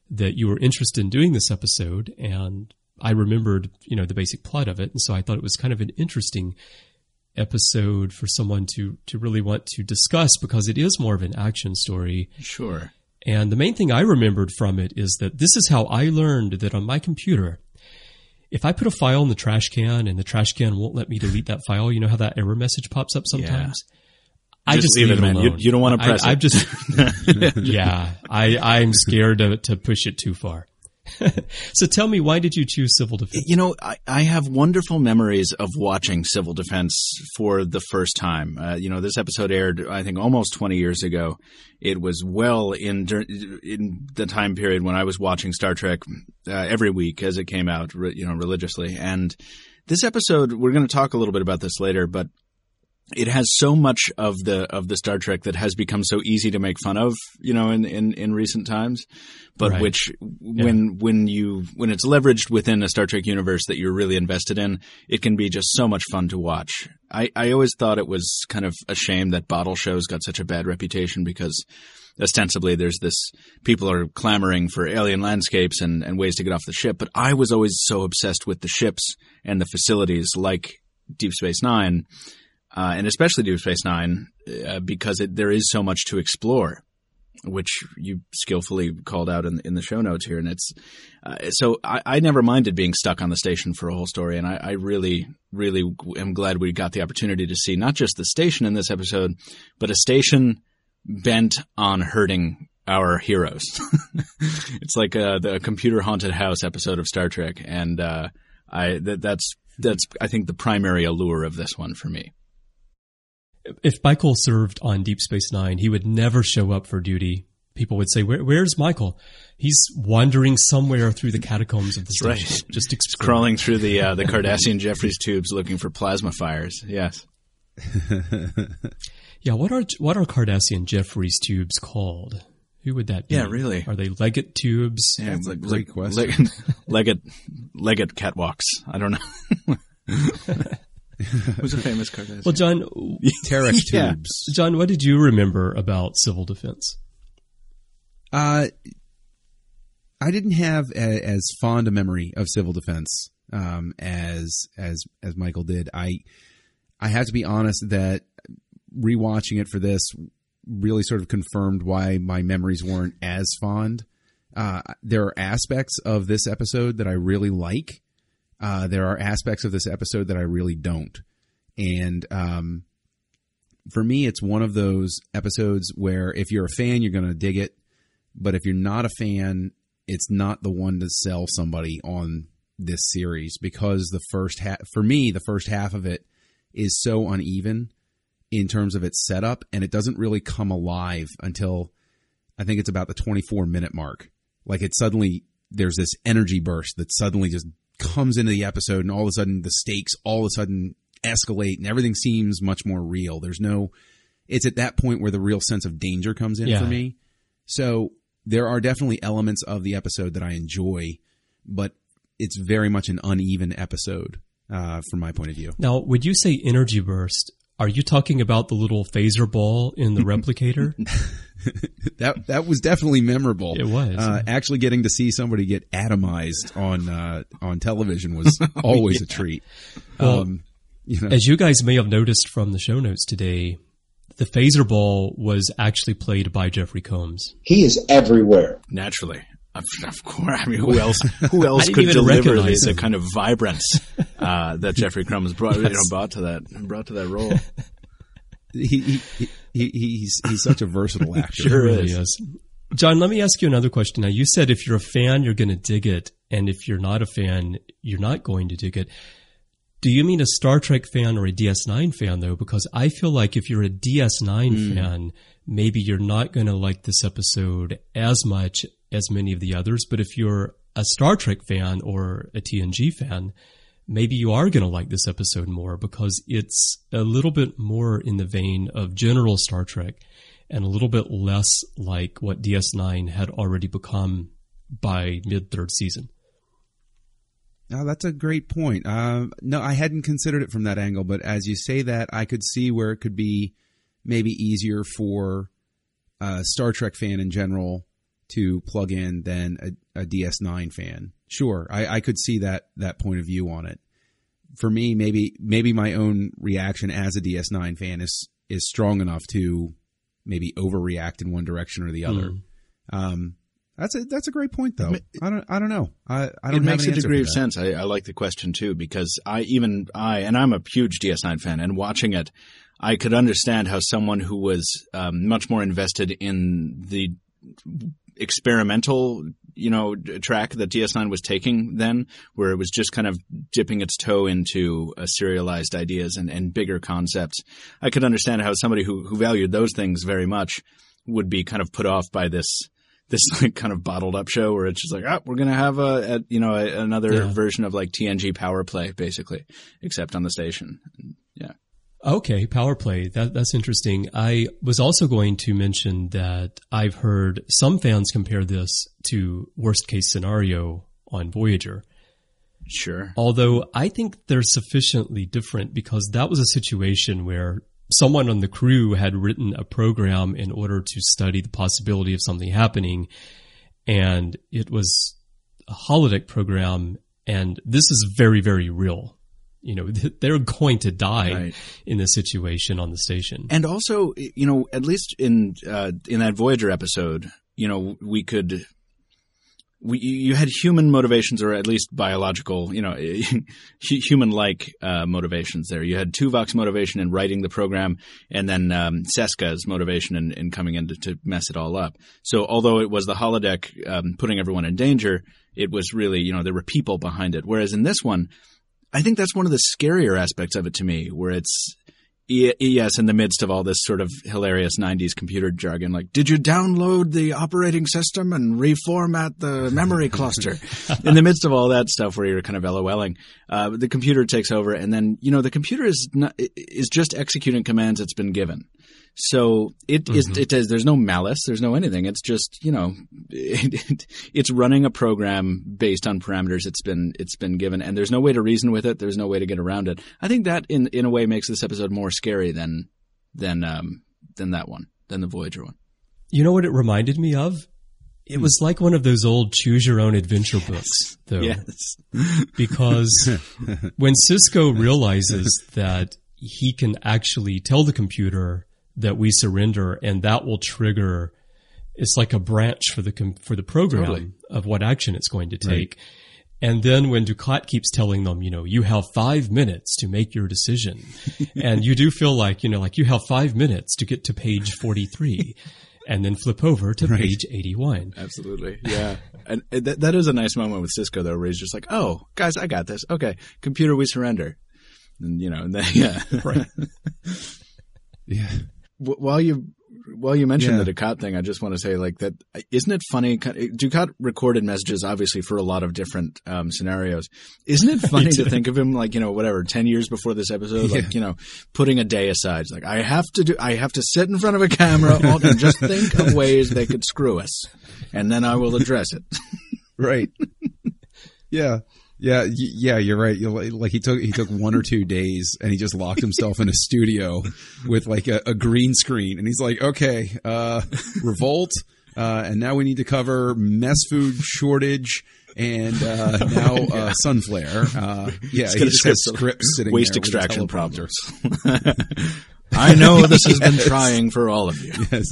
that you were interested in doing this episode, and I remembered, the basic plot of it. And so I thought it was kind of an interesting episode for someone to really want to discuss, because it is more of an action story. Sure. And the main thing I remembered from it is that this is how I learned that on my computer, if I put a file in the trash can and the trash can won't let me delete that file, you know how that error message pops up sometimes? Yeah. I just leave it man. alone. You don't want to press it. I just, yeah, I'm scared to push it too far. So tell me, why did you choose Civil Defense? I have wonderful memories of watching Civil Defense for the first time. This episode aired, I think, almost 20 years ago. It was well in the time period when I was watching Star Trek every week as it came out, religiously. And this episode, we're going to talk a little bit about this later, but it has so much of the Star Trek that has become so easy to make fun of, in recent times, but right. Which when it's leveraged within a Star Trek universe that you're really invested in, it can be just so much fun to watch. I always thought it was kind of a shame that bottle shows got such a bad reputation, because ostensibly there's people are clamoring for alien landscapes and ways to get off the ship. But I was always so obsessed with the ships and the facilities like Deep Space Nine. And especially Deep Space Nine, because there is so much to explore, which you skillfully called out in the show notes here. And it's so I never minded being stuck on the station for a whole story. And I really, really am glad we got the opportunity to see not just the station in this episode, but a station bent on hurting our heroes. It's like the computer haunted house episode of Star Trek. And that's I think the primary allure of this one for me. If Michael served on Deep Space Nine, he would never show up for duty. People would say, "Where's Michael? He's wandering somewhere through the catacombs of the station, right. Just crawling through the Cardassian Jeffries tubes looking for plasma fires." Yes. Yeah. What are Cardassian Jeffries tubes called? Who would that be? Yeah, really. Are they Leggett tubes? Yeah, it's like great question. Leggett catwalks. I don't know. Who's a famous Cardassian? Well, John, Terex tubes. John, what did you remember about Civil Defense? I didn't have as fond a memory of Civil Defense as Michael did. I have to be honest that rewatching it for this really sort of confirmed why my memories weren't as fond. There are aspects of this episode that I really like. There are aspects of this episode that I really don't. And for me, it's one of those episodes where if you're a fan, you're going to dig it. But if you're not a fan, it's not the one to sell somebody on this series, because the first half of it is so uneven in terms of its setup, and it doesn't really come alive until I think it's about the 24-minute mark. Like there's this energy burst that suddenly just comes into the episode, and all of a sudden the stakes all of a sudden escalate and everything seems much more real. It's at that point where the real sense of danger comes in for me. So there are definitely elements of the episode that I enjoy, but it's very much an uneven episode from my point of view. Now, would you say energy burst? Are you talking about the little phaser ball in the replicator? That was definitely memorable. It was. Actually getting to see somebody get atomized on television was always a treat. Well, as you guys may have noticed from the show notes today, the phaser ball was actually played by Jeffrey Combs. He is everywhere. Naturally. Of course. I mean, who else could deliver the kind of vibrance that Jeffrey Combs brought to that role? He's such a versatile actor. Sure he really is. John, let me ask you another question. Now, you said if you're a fan, you're going to dig it, and if you're not a fan, you're not going to dig it. Do you mean a Star Trek fan or a DS9 fan, though? Because I feel like if you're a DS9 fan, maybe you're not going to like this episode as much as many of the others. But if you're a Star Trek fan or a TNG fan, maybe you are going to like this episode more, because it's a little bit more in the vein of general Star Trek and a little bit less like what DS9 had already become by mid-third season. Oh, that's a great point. No, I hadn't considered it from that angle, but as you say that, I could see where it could be maybe easier for a Star Trek fan in general to plug in than a DS9 fan. Sure, I could see that point of view on it. For me, maybe my own reaction as a DS9 fan is strong enough to maybe overreact in one direction or the other. That's a great point, though. I don't know. I don't. It makes a degree of sense. I like the question too, because and I'm a huge DS9 fan, and watching it, I could understand how someone who was much more invested in the experimental, track that DS9 was taking then, where it was just kind of dipping its toe into serialized ideas and bigger concepts. I could understand how somebody who valued those things very much would be kind of put off by this like kind of bottled up show where it's just like, we're going to have another version of like TNG Power Play, basically, except on the station. Yeah. Okay, Power Play. That's interesting. I was also going to mention that I've heard some fans compare this to Worst Case Scenario on Voyager. Sure. Although I think they're sufficiently different, because that was a situation where someone on the crew had written a program in order to study the possibility of something happening, and it was a holodeck program, and this is very, very real. They're going to die in this situation on the station. And also, at least in that Voyager episode, you had human motivations, or at least biological, human-like motivations there. You had Tuvok's motivation in writing the program, and then Seska's motivation in coming in to mess it all up. So although it was the holodeck putting everyone in danger, it was really, there were people behind it. Whereas in this one, I think that's one of the scarier aspects of it to me, where it's, yes, in the midst of all this sort of hilarious 90s computer jargon, like, did you download the operating system and reformat the memory cluster? In the midst of all that stuff where you're kind of LOLing, the computer takes over, and then, the computer is just executing commands it's been given. So there's no malice, there's no anything. It's just, it's running a program based on parameters it's been given, and there's no way to reason with it. There's no way to get around it. I think that in a way makes this episode more scary than that one, than the Voyager one. You know what it reminded me of? It was like one of those old choose your own adventure books, though. Yes. Because when Sisko realizes that he can actually tell the computer that we surrender, and that will trigger, it's like a branch for the program of what action it's going to take. Right. And then when Dukat keeps telling them, you have 5 minutes to make your decision, and you do feel like, like you have 5 minutes to get to page 43 and then flip over to page 81. Absolutely. Yeah. And that is a nice moment with Sisko, though, where he's just like, oh, guys, I got this. Okay. Computer, we surrender. And, and then, yeah. Right. Yeah. While you mentioned the Dukat thing, I just want to say, like, that isn't it funny? Dukat recorded messages, obviously, for a lot of different scenarios. Isn't it funny to think of him like, 10 years before this episode, like, putting a day aside. It's like, I have to sit in front of a camera and just think of ways they could screw us, and then I will address it. Right. Yeah. Yeah, you're right. Like he took 1 or 2 days, and he just locked himself in a studio with like a green screen, and he's like, okay, revolt, and now we need to cover mess food shortage, and now sunflare. Yeah, he just has scripts sitting waste there extraction problems. I know this has been trying for all of you. Yes.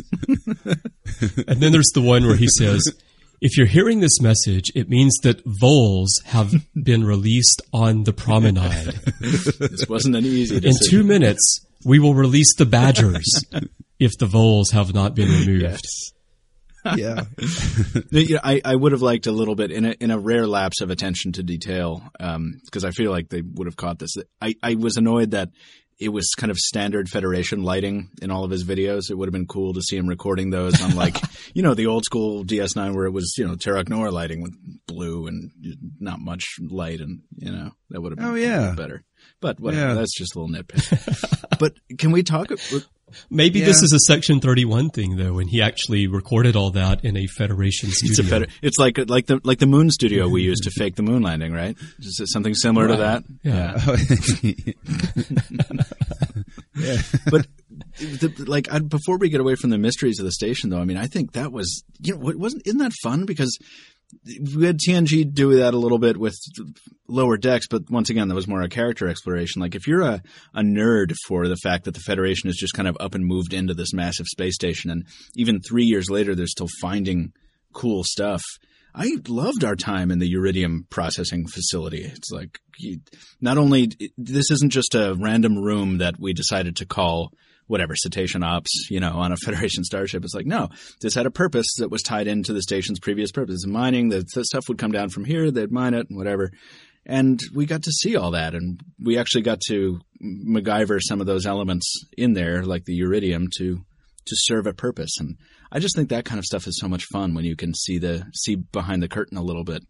And then there's the one where he says, if you're hearing this message, it means that voles have been released on the promenade. This wasn't an easy decision. In 2 minutes, we will release the badgers if the voles have not been removed. Yes. Yeah. I would have liked a little bit in a rare lapse of attention to detail, because I feel like they would have caught this. I was annoyed that it was kind of standard Federation lighting in all of his videos. It would have been cool to see him recording those on like, the old school DS9 where it was, Terok Nor lighting with blue and not much light, and, that would have been better. But whatever, that's just a little nitpick. But can we talk? Maybe this is a Section 31 thing, though, when he actually recorded all that in a Federation studio. It's like the moon studio we used to fake the moon landing, right? Is it something similar to that? Yeah. But Before we get away from the mysteries of the station, though, I mean, I think that was, isn't that fun? Because we had TNG do that a little bit with Lower Decks, but once again, that was more a character exploration. Like, if you're a nerd for the fact that the Federation is just kind of up and moved into this massive space station, and even 3 years later, they're still finding cool stuff. I loved our time in the Uridium processing facility. It's like, not only, this isn't just a random room that we decided to call whatever, Cetacean Ops, on a Federation starship. It's like, no, this had a purpose that was tied into the station's previous purpose. Mining, the stuff would come down from here, they'd mine it and whatever. And we got to see all that. And we actually got to MacGyver some of those elements in there, like the Uridium, to serve a purpose. And I just think that kind of stuff is so much fun when you can see behind the curtain a little bit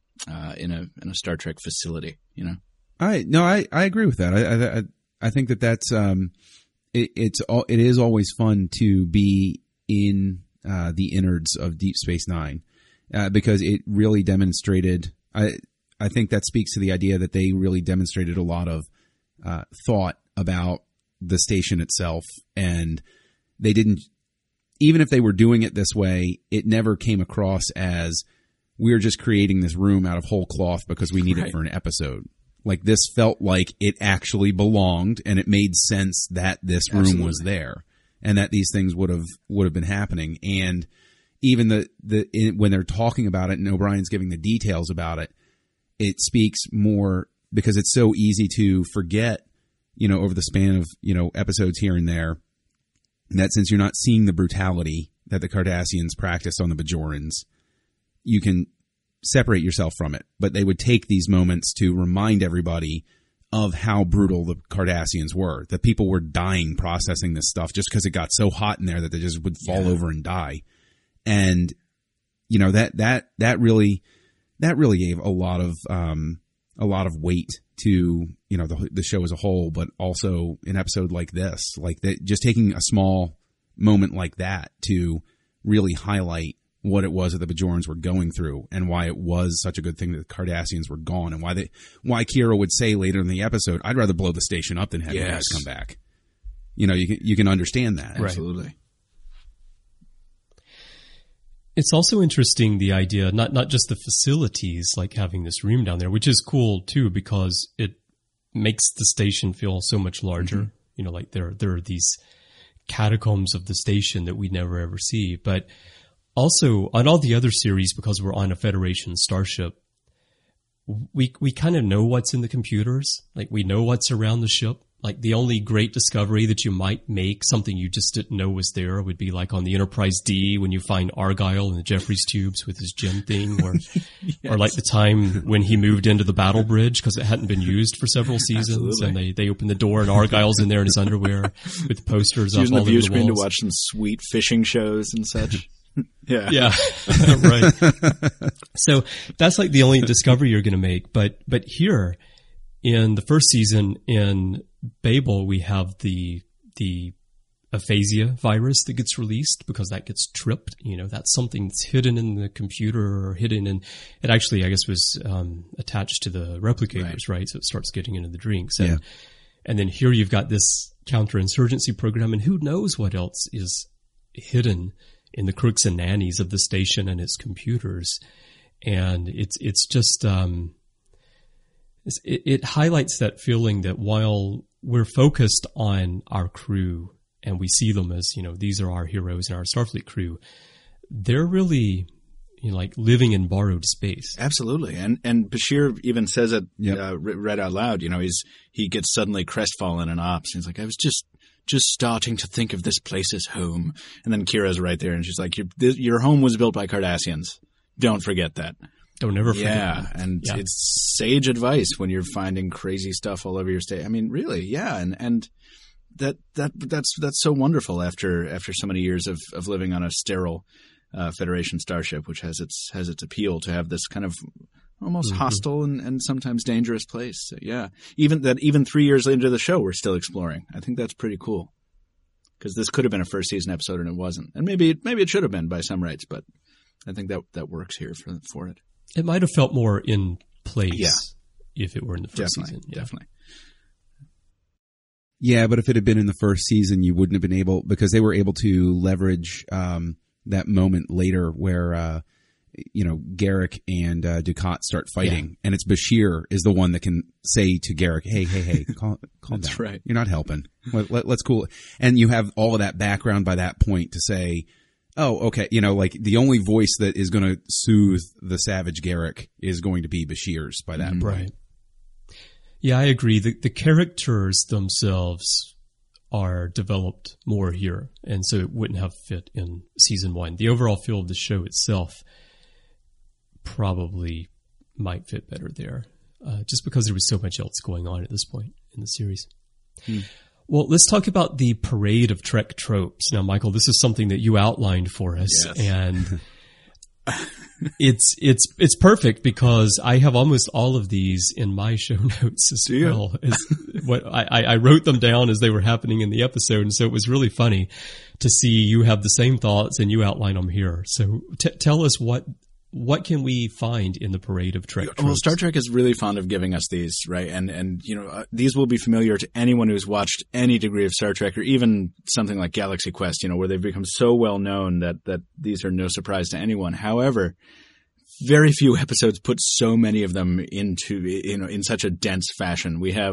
in a Star Trek facility, I agree with that. I think that's it is always fun to be in the innards of Deep Space Nine because it really demonstrated. I think that speaks to the idea that they really demonstrated a lot of thought about the station itself, and they didn't. Even if they were doing it this way, it never came across as we're just creating this room out of whole cloth because we need it for an episode. Like, this felt like it actually belonged, and it made sense that this room was there, and that these things would have been happening. And even when they're talking about it, and O'Brien's giving the details about it, it speaks more because it's so easy to forget, over the span of episodes here and there, that since you're not seeing the brutality that the Cardassians practiced on the Bajorans, you can separate yourself from it. But they would take these moments to remind everybody of how brutal the Cardassians were. That people were dying processing this stuff just because it got so hot in there that they just would fall over and die. And that really gave a lot of weight to the show as a whole, but also an episode like this, just taking a small moment like that to really highlight what it was that the Bajorans were going through and why it was such a good thing that the Cardassians were gone, and why Kira would say later in the episode, "I'd rather blow the station up than have you guys come back." You can understand that. Right. Absolutely. It's also interesting, the idea, not just the facilities, like having this room down there, which is cool too, because it makes the station feel so much larger. Mm-hmm. Like there are these catacombs of the station that we never ever see. But also on all the other series, because we're on a Federation starship, we kind of know what's in the computers. Like, we know what's around the ship. Like, the only great discovery that you might make, something you just didn't know was there, would be like on the Enterprise D when you find Argyle in the Jeffries tubes with his gem thing, or or like the time when he moved into the battle bridge because it hadn't been used for several seasons. Absolutely. And they open the door and Argyle's in there in his underwear with posters up all over the walls. Using the view screen to watch some sweet fishing shows and such. Yeah. Right. So that's like the only discovery you're going to make. But here in the first season in Babel, we have the aphasia virus that gets released because that gets tripped. That's something that's hidden in the computer, or hidden in, it actually, I guess, was attached to the replicators, right? So it starts getting into the drinks. And then here you've got this counterinsurgency program, and who knows what else is hidden in the crooks and nannies of the station and its computers. And it's just, it highlights that feeling that while we're focused on our crew and we see them as, these are our heroes and our Starfleet crew, they're really, like living in borrowed space. Absolutely. And Bashir even says it read out loud. He gets suddenly crestfallen in ops. He's like, I was just starting to think of this place as home. And then Kira's right there, and she's like, your home was built by Cardassians. Don't forget that. Don't ever forget. Yeah, and it's sage advice when you're finding crazy stuff all over your state. I mean, really, yeah, and that's so wonderful after so many years of living on a sterile Federation starship, which has its appeal to have this kind of almost hostile and sometimes dangerous place. So, yeah, even 3 years into the show, we're still exploring. I think that's pretty cool, because this could have been a first season episode and it wasn't, and maybe it should have been by some rights, but I think that works here for it. It might have felt more in place if it were in the first season. Yeah. Definitely. Yeah, but if it had been in the first season, you wouldn't have been able, because they were able to leverage that moment later where Garak and Dukat start fighting, and it's Bashir is the one that can say to Garak, hey, calm down. That's right. You're not helping. Let's cool it. And you have all of that background by that point to say, oh, okay, like the only voice that is going to soothe the savage Garak is going to be Bashir's by that point. Right. Yeah, I agree. The characters themselves are developed more here, and so it wouldn't have fit in season 1. The overall feel of the show itself probably might fit better there, just because there was so much else going on at this point in the series. Well, let's talk about the parade of Trek tropes. Now, Michael, this is something that you outlined for us, and it's perfect because I have almost all of these in my show notes as well. I wrote them down as they were happening in the episode, and so it was really funny to see you have the same thoughts and you outline them here. So tell us what can we find in the parade of Trek tropes? Well, Star Trek is really fond of giving us these, right? And these will be familiar to anyone who's watched any degree of Star Trek, or even something like Galaxy Quest, where they've become so well known that these are no surprise to anyone. However, very few episodes put so many of them into, in such a dense fashion. We have,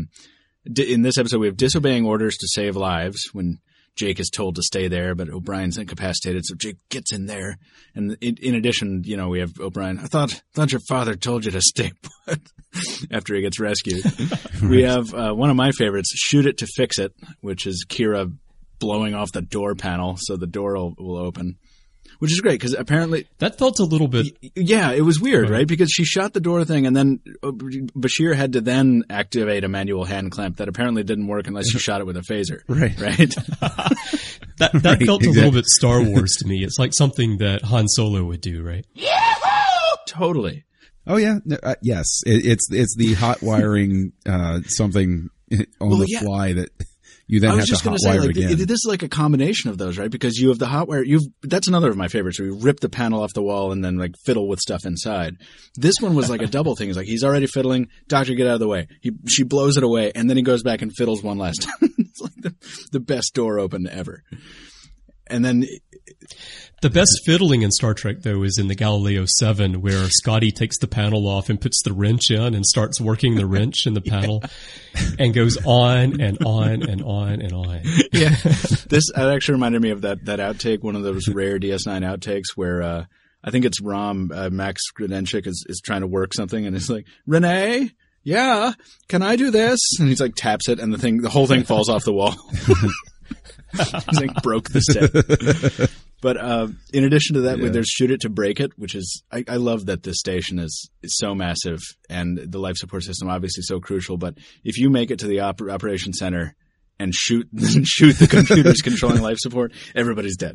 in this episode, we have disobeying orders to save lives when Jake is told to stay there, but O'Brien's incapacitated, so Jake gets in there. And in addition, we have O'Brien. I thought your father told you to stay put after he gets rescued. We have one of my favorites, shoot it to fix it, which is Kira blowing off the door panel so the door will open. Which is great because apparently that felt a little bit. Yeah, it was weird, right? Because she shot the door thing, and then Bashir had to then activate a manual hand clamp that apparently didn't work unless she shot it with a phaser. Right. That Right, felt exactly. a little bit Star Wars to me. It's like something that Han Solo would do, right? Totally. Oh yeah, yes. It's the hot wiring something on the fly that you then I have was to just going hot to say, wire like, again. this is like a combination of those, right? Because you have the hot wire. That's another of my favorites. Where you rip the panel off the wall and then like fiddle with stuff inside. This one was like a double thing. It's like he's already fiddling. Doctor, get out of the way. She blows it away, and then he goes back and fiddles one last time. It's like the best door open ever. And then the best fiddling in Star Trek, though, is in the Galileo 7, where Scotty takes the panel off and puts the wrench in and starts working the wrench in the panel and goes on and on and on and on. Yeah. That actually reminded me of that outtake, one of those rare DS9 outtakes where I think it's Max Grodensik is trying to work something, and it's like, Renee? Yeah, can I do this? And he's like taps it, and the whole thing falls off the wall. He's like broke the set. But in addition to that, there's shoot it to break it, which is I love that this station is so massive and the life support system obviously so crucial. But if you make it to the operation center and shoot the computers controlling life support, everybody's dead.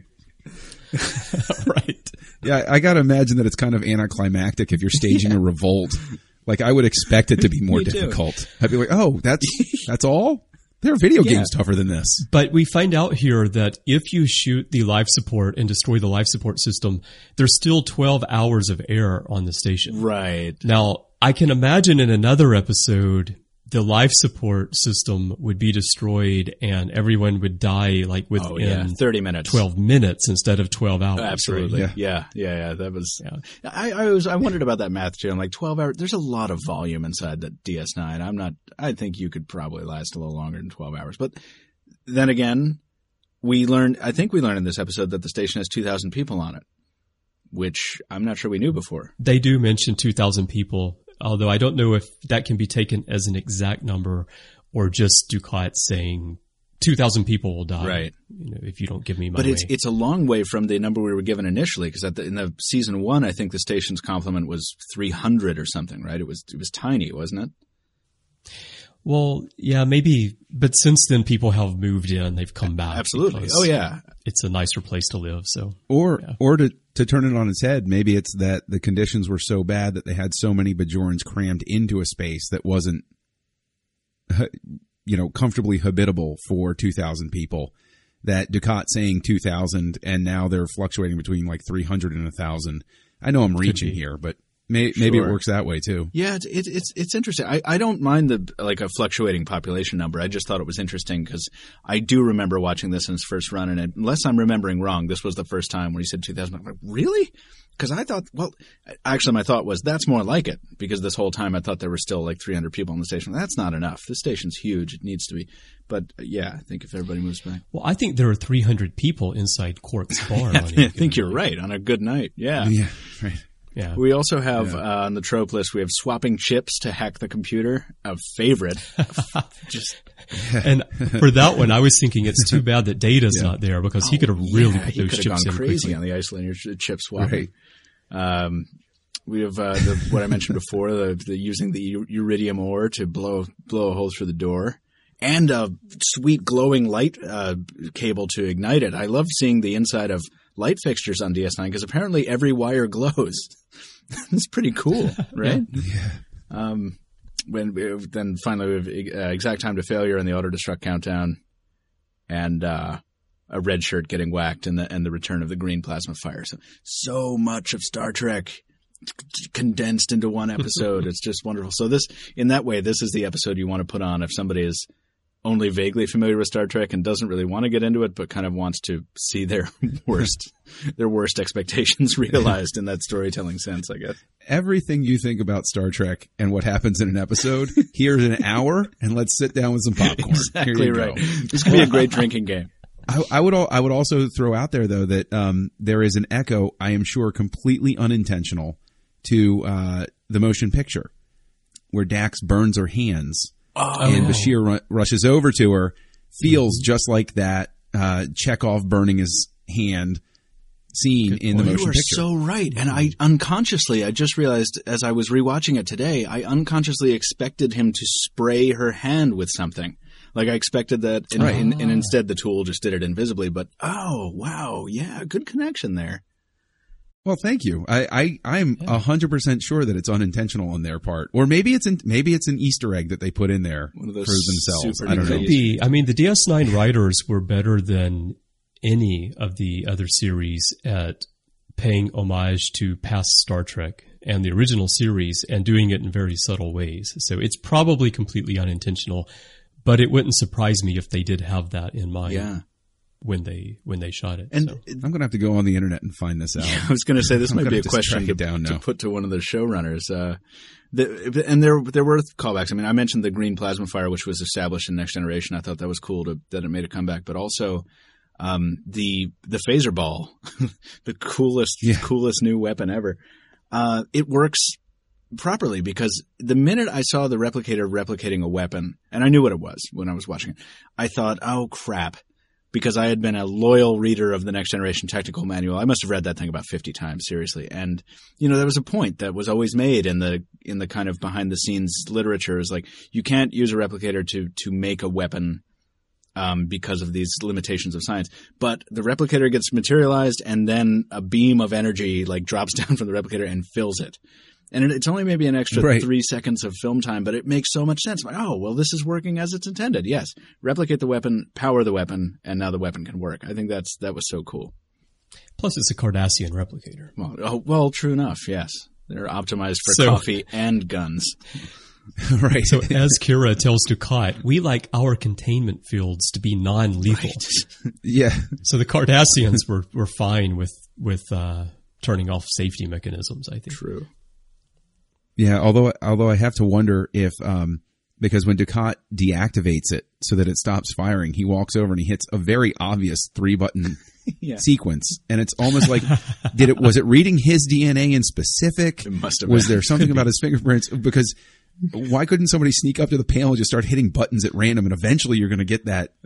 Right. Yeah, I got to imagine that it's kind of anticlimactic if you're staging a revolt. Like I would expect it to be more difficult. I'd be like, oh, that's all? There are video games tougher than this. But we find out here that if you shoot the life support and destroy the life support system, there's still 12 hours of air on the station. Right. Now, I can imagine in another episode, the life support system would be destroyed and everyone would die like within 30 minutes, 12 minutes instead of 12 hours. Absolutely. Right? Yeah. That was, I wondered about that math too. I'm like 12 hours. There's a lot of volume inside that DS9. I think you could probably last a little longer than 12 hours. But then again, I think we learned in this episode that the station has 2,000 people on it, which I'm not sure we knew before. They do mention 2,000 people. Although I don't know if that can be taken as an exact number or just Dukat saying 2,000 people will die. Right. If you don't give me my But way. it's a long way from the number we were given initially, because in the season 1, I think the station's complement was 300 or something, right? It was tiny, wasn't it? Well, yeah, maybe. But since then, people have moved in. They've come back. Absolutely. Oh, yeah. It's a nicer place to live. So, or to turn it on its head, maybe it's that the conditions were so bad that they had so many Bajorans crammed into a space that wasn't, comfortably habitable for 2,000 people. That Dukat saying 2,000, and now they're fluctuating between like 300 and 1,000. I know I'm reaching here, but Maybe it Sure. works that way too. Yeah, it's interesting. I don't mind a fluctuating population number. I just thought it was interesting because I do remember watching this in its first run, and unless I'm remembering wrong, this was the first time when he said 2000. I'm like, really? Because I thought, actually, my thought was that's more like it, because this whole time I thought there were still like 300 people on the station. That's not enough. The station's huge. It needs to be. But yeah, I think if everybody moves back. Well, I think there are 300 people inside Quark's bar. on I any think given you're night. right. On a good night. Yeah. Yeah, right. Yeah. We also have on the trope list, we have swapping chips to hack the computer, a favorite. Just And for that one, I was thinking it's too bad that Data's not there, because he could have really put he those could have chips gone in crazy quickly. on the isolator chip swapping. Right. We have what I mentioned before, the using the iridium ore to blow a hole through the door, and a sweet glowing light cable to ignite it. I love seeing the inside of light fixtures on DS9 because apparently every wire glows. It's pretty cool, right? Yeah. Then finally we have exact time to failure and the auto destruct countdown, and a red shirt getting whacked, and the return of the green plasma fire. So much of Star Trek condensed into one episode. It's just wonderful. So in that way, this is the episode you want to put on if somebody is only vaguely familiar with Star Trek and doesn't really want to get into it, but kind of wants to see their worst expectations realized in that storytelling sense, I guess. Everything you think about Star Trek and what happens in an episode, here's an hour, and let's sit down with some popcorn. Exactly Here you right. go. This could be a great drinking game. I would also throw out there though that there is an echo, I am sure completely unintentional, to the motion picture where Dax burns her hands. And Bashir rushes over to her, feels just like that Chekhov burning his hand scene in the motion You are picture. so right. And I just realized as I was rewatching it today, I unconsciously expected him to spray her hand with something. Like I expected that, and instead the tool just did it invisibly. But oh wow, yeah, good connection there. Well, thank you. I'm 100% sure that it's unintentional on their part, or maybe it's an Easter egg that they put in there for One of those themselves. super I don't know. Could be. I mean, the DS9 writers were better than any of the other series at paying homage to past Star Trek and the original series, and doing it in very subtle ways. So it's probably completely unintentional, but it wouldn't surprise me if they did have that in mind. Yeah. When they shot it. And so. I'm going to have to go on the internet and find this out. I was going to say this I'm might gonna be a have to question track it down to now. put to one of the showrunners. And there were callbacks. I mean, I mentioned the green plasma fire, which was established in Next Generation. I thought that was cool that it made a comeback. But also the phaser ball, the coolest new weapon ever. It works properly because the minute I saw the replicator replicating a weapon, and I knew what it was when I was watching it, I thought, oh crap. Because I had been a loyal reader of the Next Generation Technical Manual. I must have read that thing about 50 times, seriously. And, there was a point that was always made in the kind of behind the scenes literature is like, you can't use a replicator to make a weapon, because of these limitations of science. But the replicator gets materialized and then a beam of energy like drops down from the replicator and fills it. And it's only maybe an extra 3 seconds of film time, but it makes so much sense. I'm like, oh, well, this is working as it's intended. Yes. Replicate the weapon, power the weapon, and now the weapon can work. I think that was so cool. Plus, it's a Cardassian replicator. Well, true enough, yes. They're optimized for coffee and guns. Right. So as Kira tells Dukat, we like our containment fields to be non-lethal. Right. Yeah. So the Cardassians were fine with turning off safety mechanisms, I think. True. Yeah, although I have to wonder if because when Dukat deactivates it so that it stops firing, he walks over and he hits a very obvious 3-button sequence, and it's almost like was it reading his DNA in specific? It must have Was been. there something about his fingerprints? Because why couldn't somebody sneak up to the panel and just start hitting buttons at random, and eventually you're going to get that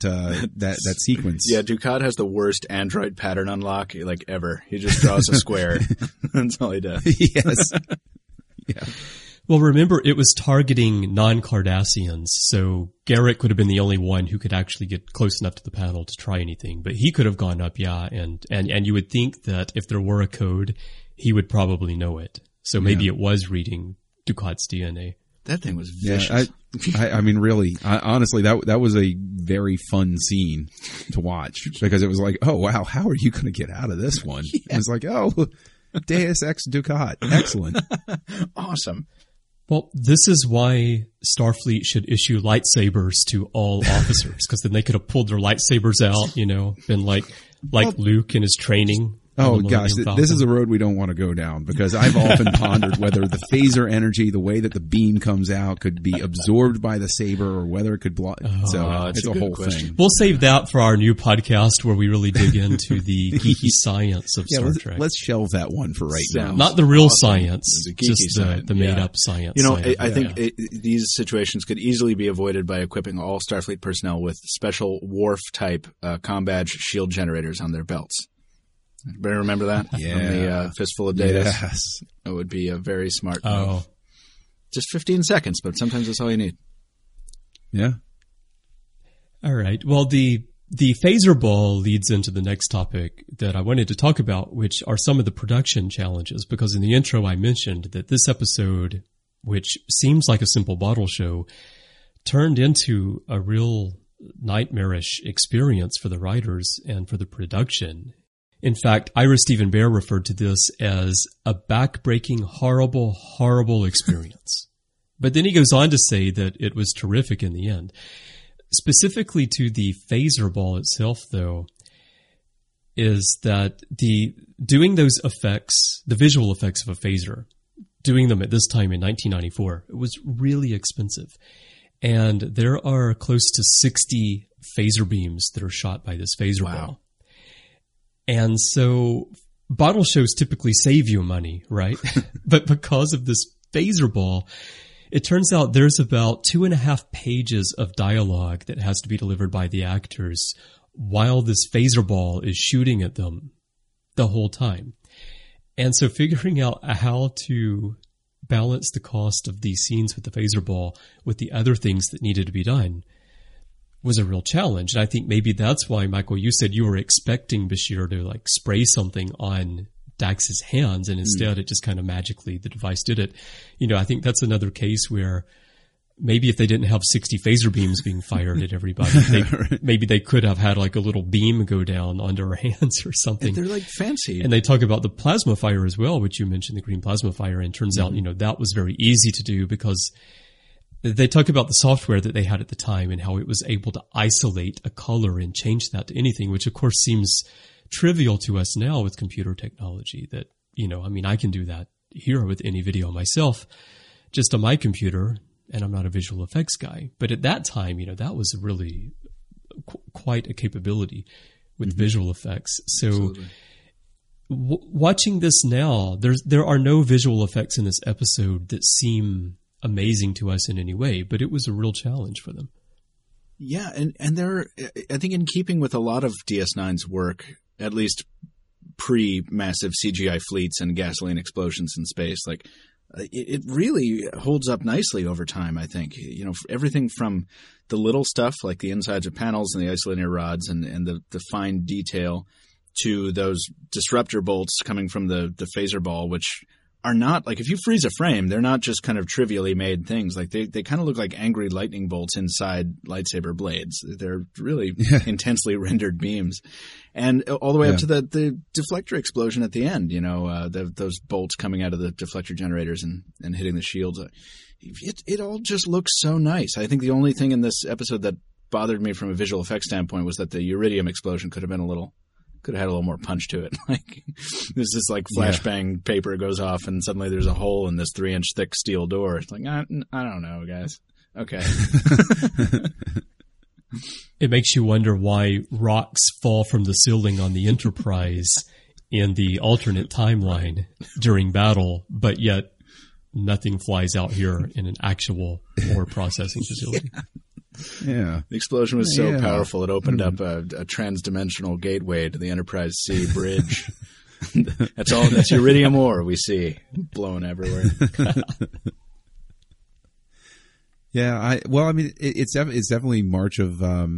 sequence? Yeah, Dukat has the worst Android pattern unlock like ever. He just draws a square. That's all he does. Yes. Yeah. Well, remember, it was targeting non-Cardassians, so Garrick would have been the only one who could actually get close enough to the panel to try anything. But he could have gone up, and you would think that if there were a code, he would probably know it. So maybe it was reading Dukat's DNA. That thing was vicious. Yeah, I mean, really, honestly, that was a very fun scene to watch because it was like, oh wow, how are you going to get out of this one? It was like, oh, Deus Ex Ducat. Excellent. Awesome. Well, this is why Starfleet should issue lightsabers to all officers, because then they could have pulled their lightsabers out, been like Luke in his training. Oh gosh, this is a road we don't want to go down, because I've often pondered whether the phaser energy, the way that the beam comes out, could be absorbed by the saber or whether it could block. So it's a whole thing. We'll save that for our new podcast where we really dig into the geeky science of Star Trek. Let's shelve that one for right now. Not the real science, geeky just science. the made-up science. I think these situations could easily be avoided by equipping all Starfleet personnel with special Worf-type combadge shield generators on their belts. Better remember that from the Fistful of Data. Yes. It would be a very smart move. Just 15 seconds, but sometimes that's all you need. Yeah. All right. Well, the phaser ball leads into the next topic that I wanted to talk about, which are some of the production challenges, because in the intro I mentioned that this episode, which seems like a simple bottle show, turned into a real nightmarish experience for the writers and for the production. In fact, Ira Stephen Bear referred to this as a back-breaking, horrible, horrible experience. But then he goes on to say that it was terrific in the end. Specifically to the phaser ball itself, though, is that doing those effects, the visual effects of a phaser, doing them at this time in 1994, it was really expensive. And there are close to 60 phaser beams that are shot by this phaser ball. And so bottle shows typically save you money, right? But because of this phaser ball, it turns out there's about 2.5 pages of dialogue that has to be delivered by the actors while this phaser ball is shooting at them the whole time. And so figuring out how to balance the cost of these scenes with the phaser ball with the other things that needed to be done was a real challenge. And I think maybe that's why, Michael, you said you were expecting Bashir to spray something on Dax's hands, and instead it just kind of magically, the device did it. I think that's another case where maybe if they didn't have 60 phaser beams being fired at everybody, maybe they could have had a little beam go down onto our hands or something. And they're fancy. And they talk about the plasma fire as well, which you mentioned, the green plasma fire, and turns out, that was very easy to do because they talk about the software that they had at the time and how it was able to isolate a color and change that to anything, which of course seems trivial to us now with computer technology that, I can do that here with any video myself just on my computer, and I'm not a visual effects guy. But at that time, that was really quite a capability with visual effects. So watching this now, there are no visual effects in this episode that seem amazing to us in any way, but it was a real challenge for them. Yeah, and they're, I think, in keeping with a lot of DS9's work, at least pre-massive CGI fleets and gasoline explosions in space, it really holds up nicely over time, I think. Everything from the little stuff like the insides of panels and the isolinear rods and the fine detail to those disruptor bolts coming from the phaser ball, which are not if you freeze a frame, they're not just kind of trivially made things. They kind of look like angry lightning bolts inside lightsaber blades. They're really intensely rendered beams, and all the way up to the deflector explosion at the end. Those bolts coming out of the deflector generators and hitting the shields. It all just looks so nice. I think the only thing in this episode that bothered me from a visual effects standpoint was that the uridium explosion could have had a little more punch to it. There's this flashbang paper goes off and suddenly there's a hole in this 3-inch thick steel door. It's I don't know, guys. Okay. It makes you wonder why rocks fall from the ceiling on the Enterprise in the alternate timeline during battle, but yet nothing flies out here in an actual ore processing facility. Yeah. The explosion was so powerful it opened up a trans-dimensional gateway to the Enterprise C bridge. That's iridium ore we see blowing everywhere. Yeah, it's definitely march of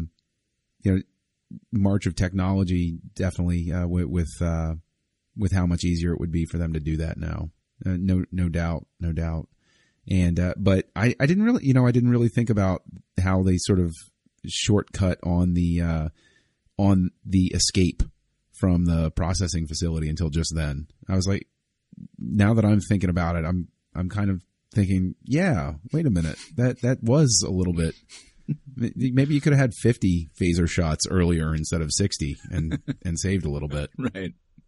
march of technology, definitely with how much easier it would be for them to do that now. No doubt. And but I didn't really think about how they sort of shortcut on the escape from the processing facility until just then. I was like, now that I'm thinking about it, I'm kind of thinking, yeah, wait a minute, that was a little bit. Maybe you could have had 50 phaser shots earlier instead of 60 and saved a little bit. Right.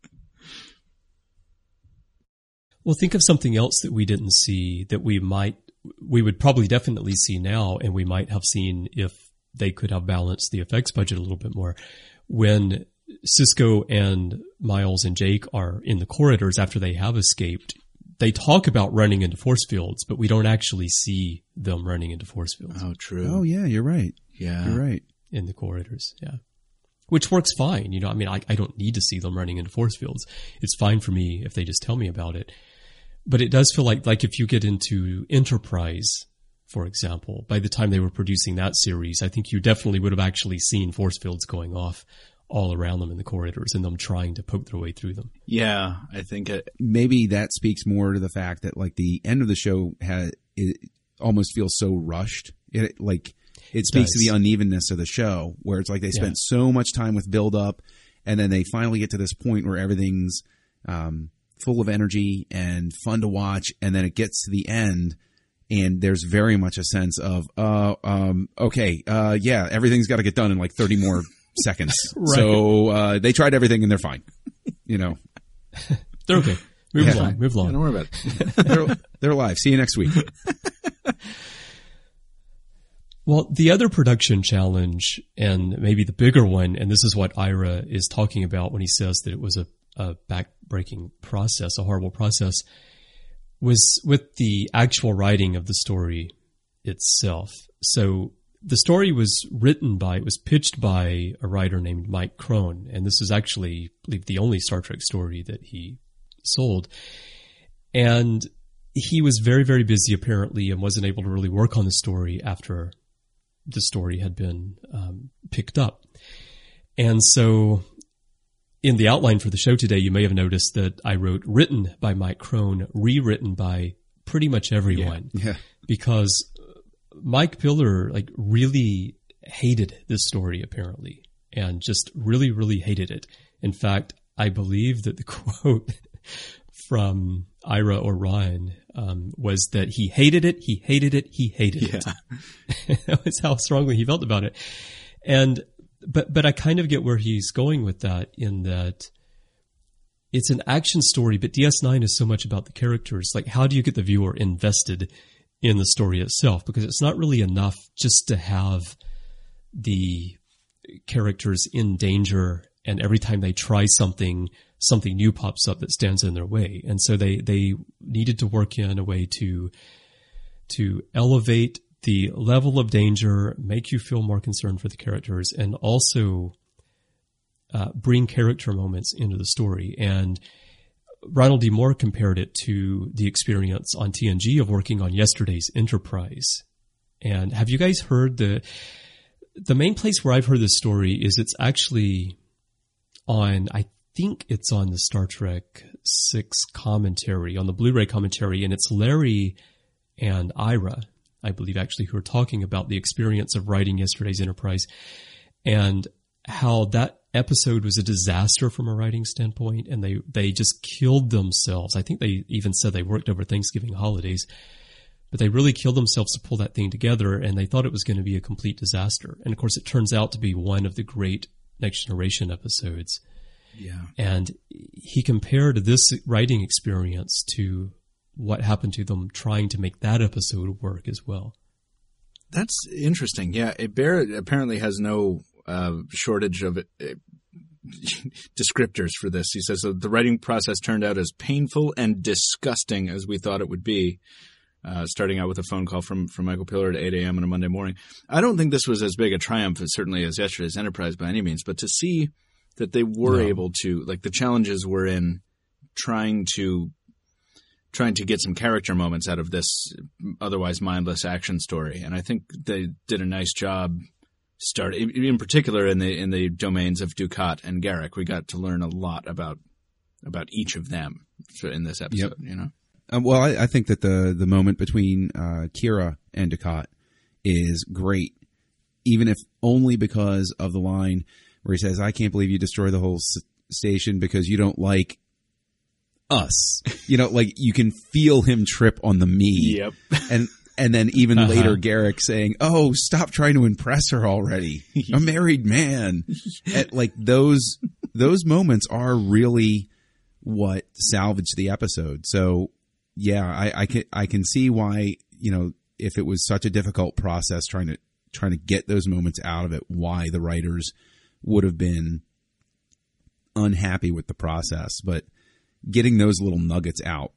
Well, think of something else that we didn't see that we would probably definitely see now, and we might have seen if they could have balanced the effects budget a little bit more. When Cisco and Miles and Jake are in the corridors after they have escaped, they talk about running into force fields, but we don't actually see them running into force fields. Oh, true. Oh, yeah, you're right. Yeah. You're right. In the corridors, yeah. Which works fine. I mean, I don't need to see them running into force fields. It's fine for me if they just tell me about it. But it does feel like if you get into Enterprise, for example, by the time they were producing that series, I think you definitely would have actually seen force fields going off all around them in the corridors and them trying to poke their way through them. Yeah, I think maybe that speaks more to the fact that like the end of the show it almost feels so rushed. It speaks to the unevenness of the show, where it's like they spent so much time with build up, and then they finally get to this point where everything's full of energy and fun to watch, and then it gets to the end, and there's very much a sense of everything's got to get done in like 30 more seconds. Right. So they tried everything and they're fine. They're okay. Move along. Don't worry about it. They're alive. See you next week. Well, the other production challenge, and maybe the bigger one, and this is what Ira is talking about when he says that it was a back-breaking process, a horrible process, was with the actual writing of the story itself. So the story was pitched by a writer named Mike Crone, and this is actually, I believe, the only Star Trek story that he sold. And he was very, very busy apparently and wasn't able to really work on the story after the story had been picked up. And so in the outline for the show today, you may have noticed that I wrote written by Mike Crone, rewritten by pretty much everyone. Yeah. Because Mike Piller really hated this story apparently, and just really, really hated it. In fact, I believe that the quote from Ira or Ryan was that he hated it, he hated it, he hated it. That was how strongly he felt about it. And but I kind of get where he's going with that, in that it's an action story, but DS9 is so much about the characters. Like, how do you get the viewer invested in the story itself? Because it's not really enough just to have the characters in danger, and every time they try something new pops up that stands in their way. And so they needed to work in a way to elevate the level of danger, make you feel more concerned for the characters, and also bring character moments into the story. And Ronald D. Moore compared it to the experience on TNG of working on yesterday's Enterprise. And have you guys heard the main place where I've heard this story is it's actually on, I think it's on the Star Trek 6 commentary, on the Blu-ray commentary, and it's Larry and Ira, I believe, actually, who are talking about the experience of writing yesterday's Enterprise and how that episode was a disaster from a writing standpoint, and they just killed themselves. I think they even said they worked over Thanksgiving holidays, but they really killed themselves to pull that thing together, and they thought it was going to be a complete disaster. And of course, it turns out to be one of the great Next Generation episodes. Yeah. And he compared this writing experience to what happened to them trying to make that episode work as well. That's interesting. Yeah. Barrett apparently has no shortage of descriptors for this. He says the writing process turned out as painful and disgusting as we thought it would be. Starting out with a phone call from Michael Piller at 8 a.m. on a Monday morning. I don't think this was as big a triumph as certainly as yesterday's Enterprise by any means, but to see that they were able to, like, the challenges were in trying to get some character moments out of this otherwise mindless action story. And I think they did a nice job in particular in the domains of Dukat and Garak. We got to learn a lot about each of them in this episode, you know? Well, I think that the moment between Kira and Dukat is great, even if only because of the line where he says, "I can't believe you destroyed the whole station because you don't like us. You know, like you can feel him trip on the me. Yep. And then even later, Garrick saying, "Oh, stop trying to impress her already. A married man." Like those moments are really what salvaged the episode. So yeah, I can see why, you know, if it was such a difficult process trying to get those moments out of it, why the writers would have been unhappy with the process. But getting those little nuggets out,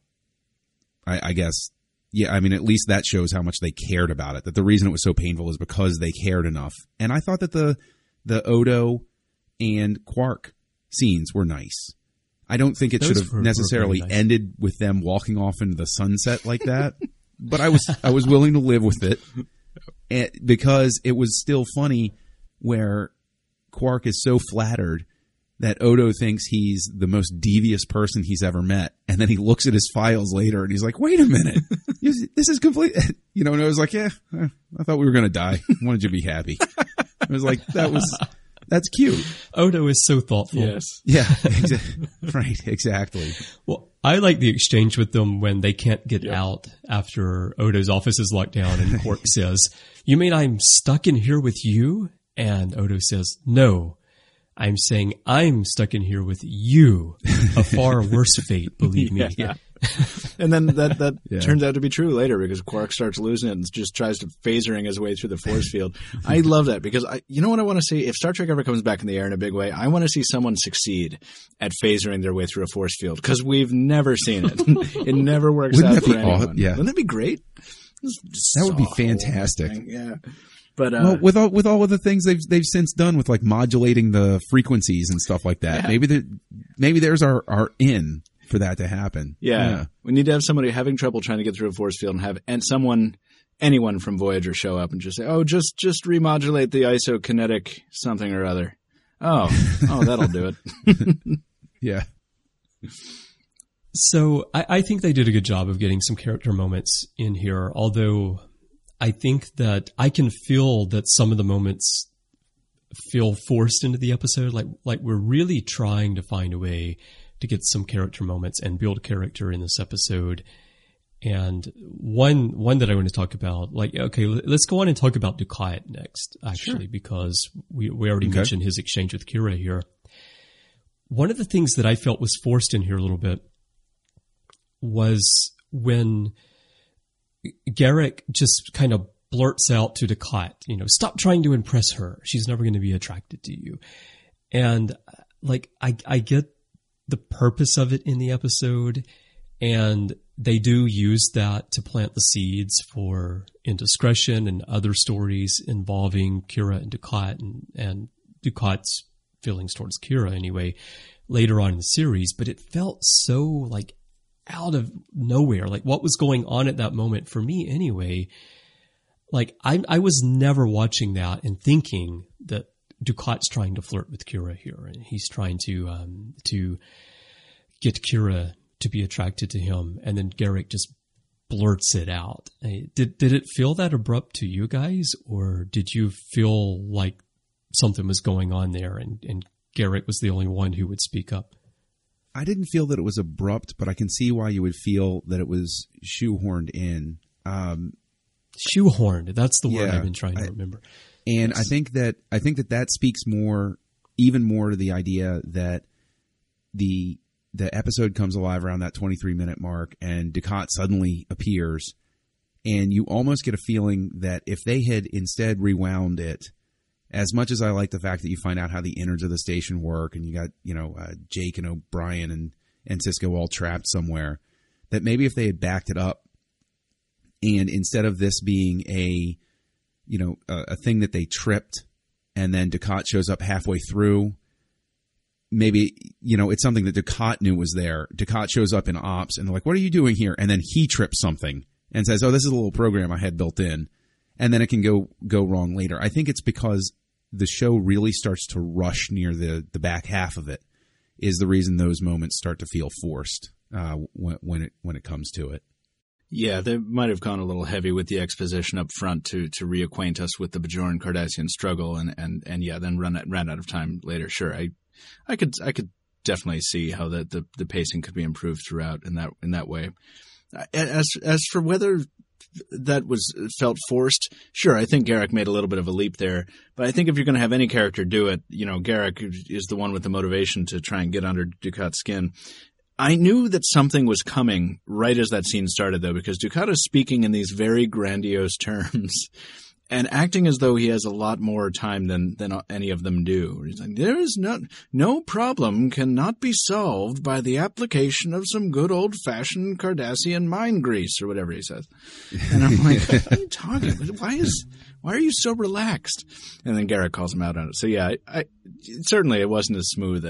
I guess, yeah, I mean, at least that shows how much they cared about it, that the reason it was so painful is because they cared enough. And I thought that the Odo and Quark scenes were nice. I don't think it should have necessarily ended with them walking off into the sunset like that, but I was willing to live with it because it was still funny where Quark is so flattered that Odo thinks he's the most devious person he's ever met. And then he looks at his files later and he's like, wait a minute, this is complete. You know, and I was like, yeah, I thought we were going to die. I wanted you to be happy. I was like, that's cute. Odo is so thoughtful. Yes. Yeah. Right. Exactly. Well, I like the exchange with them when they can't get out after Odo's office is locked down and Quark says, "You mean I'm stuck in here with you?" And Odo says, "No. I'm saying I'm stuck in here with you. A far worse fate, believe me." Yeah. And then that turns out to be true later because Quark starts losing it and just tries to phasering his way through the force field. I love that because you know what I want to see? If Star Trek ever comes back in the air in a big way, I want to see someone succeed at phasering their way through a force field because we've never seen it. It never works Wouldn't out that for be anyone. Yeah. Wouldn't that be great? That would be fantastic. Yeah. But, well, with all of the things they've since done with like modulating the frequencies and stuff like that, maybe there's our in for that to happen. Yeah. We need to have somebody having trouble trying to get through a force field and anyone from Voyager show up and just say, "Oh, just remodulate the isokinetic something or other." Oh, that'll do it. Yeah. So I think they did a good job of getting some character moments in here, although I think that I can feel that some of the moments feel forced into the episode. Like we're really trying to find a way to get some character moments and build character in this episode. And one that I want to talk about, let's go on and talk about Dukat next, actually, because we already mentioned his exchange with Kira here. One of the things that I felt was forced in here a little bit was when Garrick just kind of blurts out to Dukat, "Stop trying to impress her. She's never going to be attracted to you." And I get the purpose of it in the episode, and they do use that to plant the seeds for Indiscretion and other stories involving Kira and Dukat and Dukat's feelings towards Kira anyway later on in the series. But it felt so out of nowhere, what was going on at that moment for me anyway. I was never watching that and thinking that Dukat's trying to flirt with Kira here, and he's trying to get Kira to be attracted to him, and then Garrick just blurts it out. Did it feel that abrupt to you guys, or did you feel like something was going on there and Garrick was the only one who would speak up? I didn't feel that it was abrupt, but I can see why you would feel that it was shoehorned in. Shoehorned. That's the word I've been trying to remember. And yes. I think that speaks even more to the idea that the episode comes alive around that 23-minute mark, and Dukat suddenly appears, and you almost get a feeling that if they had instead rewound it, as much as I like the fact that you find out how the innards of the station work, and you got Jake and O'Brien and Sisko all trapped somewhere, that maybe if they had backed it up, and instead of this being a thing that they tripped, and then Dukat shows up halfway through, maybe, it's something that Dukat knew was there. Dukat shows up in ops and they're like, "What are you doing here?" And then he trips something and says, "Oh, this is a little program I had built in." And then it can go wrong later. I think it's because the show really starts to rush near the back half of it is the reason those moments start to feel forced when it comes to it. Yeah, they might have gone a little heavy with the exposition up front to reacquaint us with the Bajoran-Cardassian struggle and then ran out of time later. Sure, I could definitely see how the pacing could be improved throughout in that way. As for whether that felt forced, sure, I think Garak made a little bit of a leap there. But I think if you're going to have any character do it, Garak is the one with the motivation to try and get under Ducat's skin. I knew that something was coming right as that scene started, though, because Ducat is speaking in these very grandiose terms and acting as though he has a lot more time than any of them do. He's like, there is no problem cannot be solved by the application of some good old-fashioned Cardassian mind grease, or whatever he says. And I'm like, what are you talking about? Why are you so relaxed? And then Garak calls him out on it. So yeah, certainly it wasn't as smooth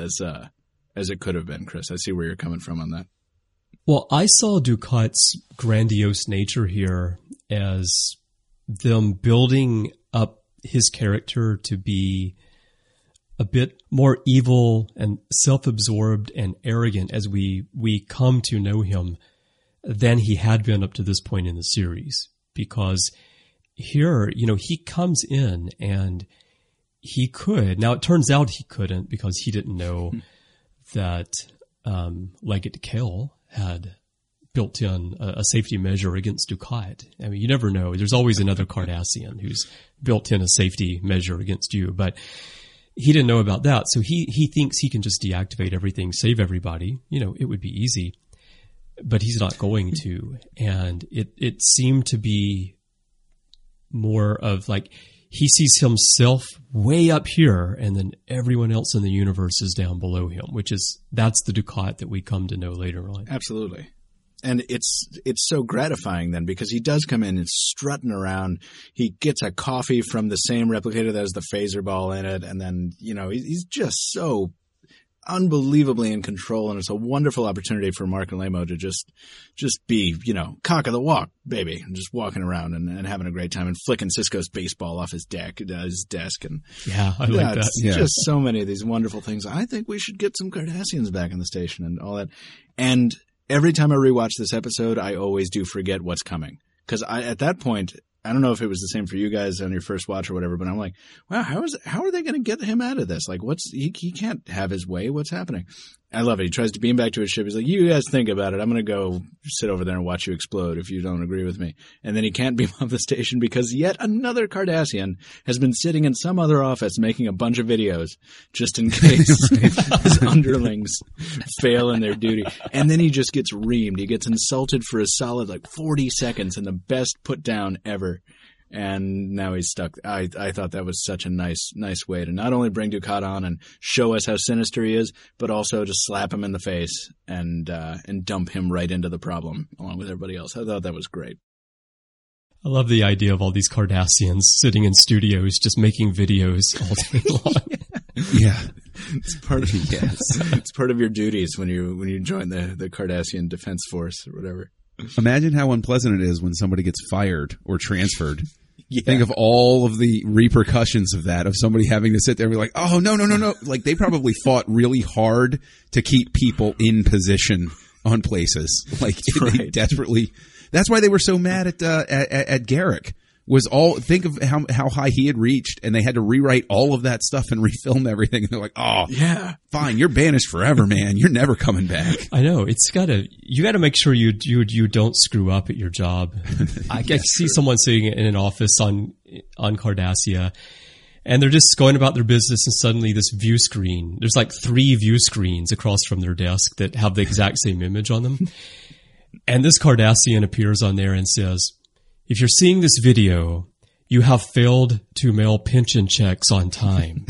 as it could have been, Chris. I see where you're coming from on that. Well, I saw Ducat's grandiose nature here as them building up his character to be a bit more evil and self-absorbed and arrogant as we come to know him than he had been up to this point in the series. Because here, he comes in and he could. Now, it turns out he couldn't because he didn't know that Legate Kale had built in a safety measure against Ducat. I mean, you never know. There's always another Cardassian who's built in a safety measure against you, but he didn't know about that. So he thinks he can just deactivate everything, save everybody. It would be easy, but he's not going to. And it seemed to be more of like, he sees himself way up here and then everyone else in the universe is down below him, that's the Ducat that we come to know later on. Absolutely. And it's so gratifying then, because he does come in and strutting around. He gets a coffee from the same replicator that has the phaser ball in it. And then, he's just so unbelievably in control. And it's a wonderful opportunity for Mark and Lamo to just be, cock of the walk, baby, and just walking around and having a great time and flicking Sisko's baseball off his desk. And yeah, I like that. Yeah. Just so many of these wonderful things. I think we should get some Cardassians back in the station and all that. And every time I rewatch this episode, I always do forget what's coming. Because at that point, I don't know if it was the same for you guys on your first watch or whatever, but I'm like, wow, how are they going to get him out of this? Like, he can't have his way. What's happening? I love it. He tries to beam back to his ship. He's like, you guys think about it. I'm going to go sit over there and watch you explode if you don't agree with me. And then he can't beam off the station because yet another Cardassian has been sitting in some other office making a bunch of videos just in case his underlings fail in their duty. And then he just gets reamed. He gets insulted for a solid 40 seconds in the best put down ever. And now he's stuck. I thought that was such a nice way to not only bring Ducat on and show us how sinister he is, but also to slap him in the face and dump him right into the problem along with everybody else. I thought that was great. I love the idea of all these Cardassians sitting in studios just making videos all day long. Yeah. It's part of it's part of your duties when you join the Cardassian Defense Force or whatever. Imagine how unpleasant it is when somebody gets fired or transferred. Yeah. Think of all of the repercussions of that, of somebody having to sit there and be like, oh, no. Like, they probably fought really hard to keep people in position on places. Like, they desperately. That's why they were so mad at Garak. Think of how high he had reached, and they had to rewrite all of that stuff and refilm everything. And they're like, oh, yeah, fine, you're banished forever, man. You're never coming back. I know. You gotta make sure you don't screw up at your job. I see someone sitting in an office on Cardassia, and they're just going about their business, and suddenly this view screen, there's 3 view screens across from their desk that have the exact same image on them. And this Cardassian appears on there and says, if you're seeing this video, you have failed to mail pension checks on time.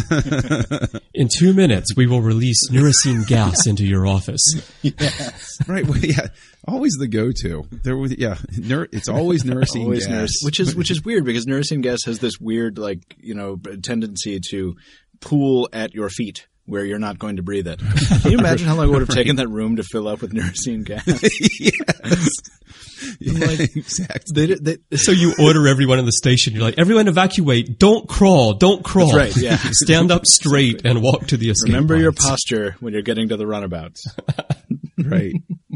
In 2 minutes, we will release Neurocene gas into your office. Yes. Right. Well, yeah. Always the go-to. It's always Neurocene gas. Which is weird because Neurocene gas has this weird, tendency to pool at your feet where you're not going to breathe it. Can you imagine how long it would have taken that room to fill up with Neurocene gas? Yes. Yeah, exactly. So you order everyone in the station. You're like, everyone evacuate. Don't crawl. Don't crawl. That's right, yeah. Stand up straight and walk to the escape Remember pods. Your posture when you're getting to the runabouts. Right.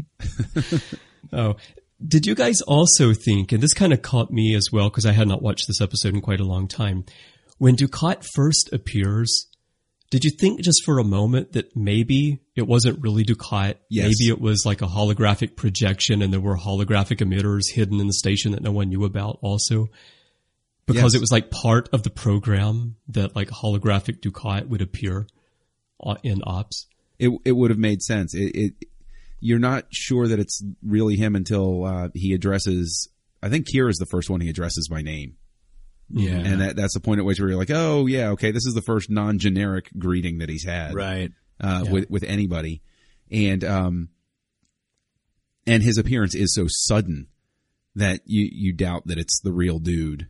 Oh, did you guys also think, and this kind of caught me as well because I had not watched this episode in quite a long time, when Ducat first appears, Did you think just for a moment that maybe it wasn't really Dukat? Yes. Maybe it was like a holographic projection and there were holographic emitters hidden in the station that no one knew about also? Because Yes. it was like part of the program that like holographic Dukat would appear in Ops. It would have made sense. You're not sure that it's really him until he addresses. I think Kira's the first one he addresses by name. Yeah. And that's the point at which where you're like, oh yeah, okay, this is the first non-generic greeting that he's had, Right. with anybody, and his appearance is so sudden that you doubt that it's the real dude,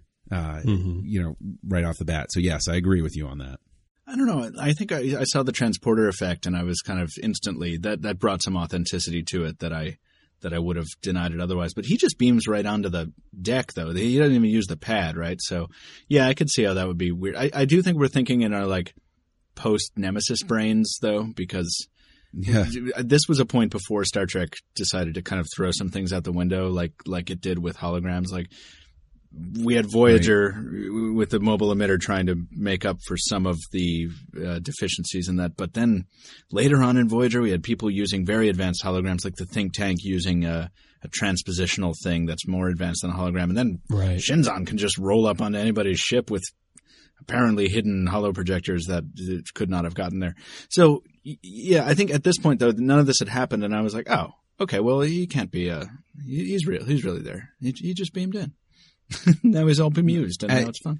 right off the bat. So yes, I agree with you on that. I don't know. I think I saw the transporter effect, and I was kind of instantly that brought some authenticity to it that I would have denied it otherwise. But he just beams right onto the deck, though. He doesn't even use the pad, right? So yeah, I could see how that would be weird. I do think we're thinking in our like post Nemesis brains, though, because this was a point before Star Trek decided to kind of throw some things out the window, like it did with holograms, like. We had Voyager with the mobile emitter trying to make up for some of the deficiencies in that. But then later on in Voyager, we had people using very advanced holograms, like the think tank using a transpositional thing that's more advanced than a hologram. And then Shinzon can just roll up onto anybody's ship with apparently hidden holo projectors that could not have gotten there. So, yeah, I think at this point, though, none of this had happened. And I was like, oh, okay, well, he can't be he's real. He's really there. He just beamed in. Now he's all bemused, and now it's fun.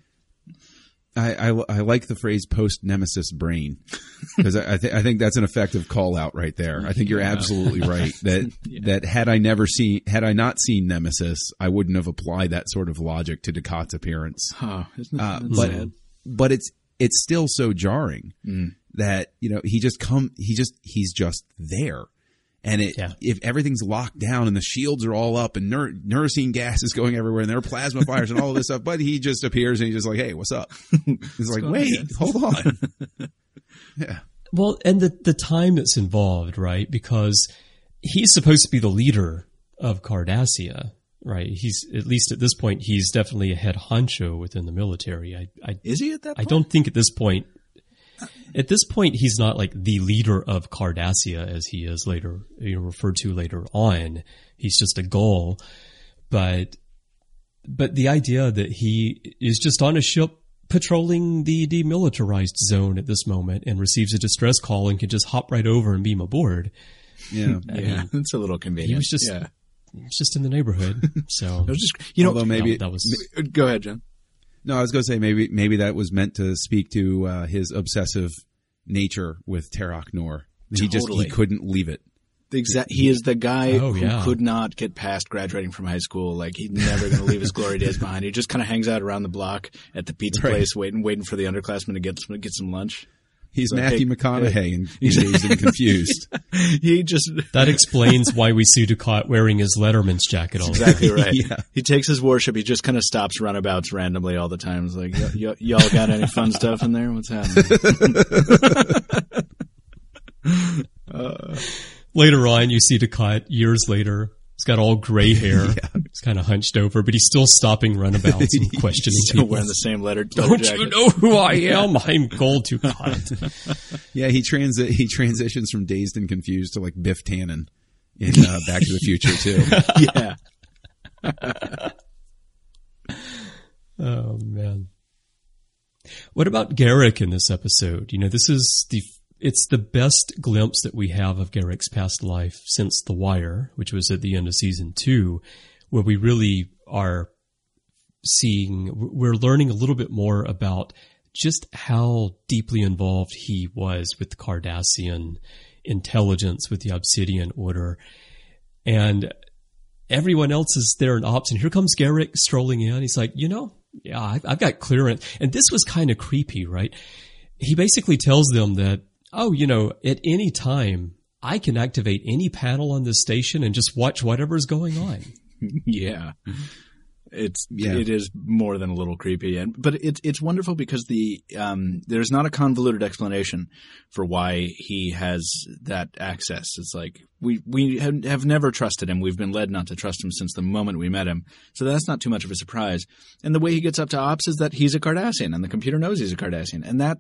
I like the phrase post Nemesis brain because I think that's an effective call out right there. I think you're absolutely right that had I not seen Nemesis, I wouldn't have applied that sort of logic to Dukat's appearance. Oh, isn't that sad? But it's still so jarring that he's just there. And if everything's locked down and the shields are all up and neurocene gas is going everywhere and there are plasma fires and all of this stuff, but he just appears and he's just like, hey, what's up? He's like, wait, hold on. Yeah. Well, and the time that's involved, right? Because he's supposed to be the leader of Cardassia, right? He's, at least at this point, he's definitely a head honcho within the military. Is he at that point? I don't think at this point. At this point, he's not like the leader of Cardassia as he is later, referred to later on. He's just a Gull. But the idea that he is just on a ship patrolling the demilitarized zone at this moment and receives a distress call and can just hop right over and beam aboard. Yeah. I mean, it's a little convenient. He was just in the neighborhood. So, although maybe that was. Go ahead, John. No, I was going to say maybe that was meant to speak to his obsessive nature with Terok Nor. He couldn't leave it. He is the guy who could not get past graduating from high school. Like he's never going to leave his glory days behind. He just kind of hangs out around the block at the pizza place, waiting for the underclassmen to get some lunch. He's like, Matthew McConaughey and Dazed and Confused. That explains why we see Dukat wearing his Letterman's jacket all the time. Exactly right. Yeah. He takes his warship. He just kind of stops runabouts randomly all the time. He's like, y'all got any fun stuff in there? What's happening? Later on, you see Dukat years later. He's got all gray hair. He's kind of hunched over, but he's still stopping runabouts and questioning still people. Wearing the same letter. Don't jacket. you know who I am? I'm Gul Dukat. Yeah, he transitions from Dazed and Confused to like Biff Tannen in Back to the Future too. Yeah. Oh man. What about Garak in this episode? It's the best glimpse that we have of Garak's past life since The Wire, which was at the end of season 2, where we really we're learning a little bit more about just how deeply involved he was with the Cardassian intelligence, with the Obsidian Order. And everyone else is there in Ops, and here comes Garak strolling in. He's like, I've got clearance. And this was kind of creepy, right? He basically tells them that, at any time, I can activate any panel on this station and just watch whatever's going on. Yeah. It is more than a little creepy, but it's wonderful because there's not a convoluted explanation for why he has that access. It's like we have never trusted him. We've been led not to trust him since the moment we met him, so that's not too much of a surprise. And the way he gets up to Ops is that he's a Cardassian, and the computer knows he's a Cardassian, and that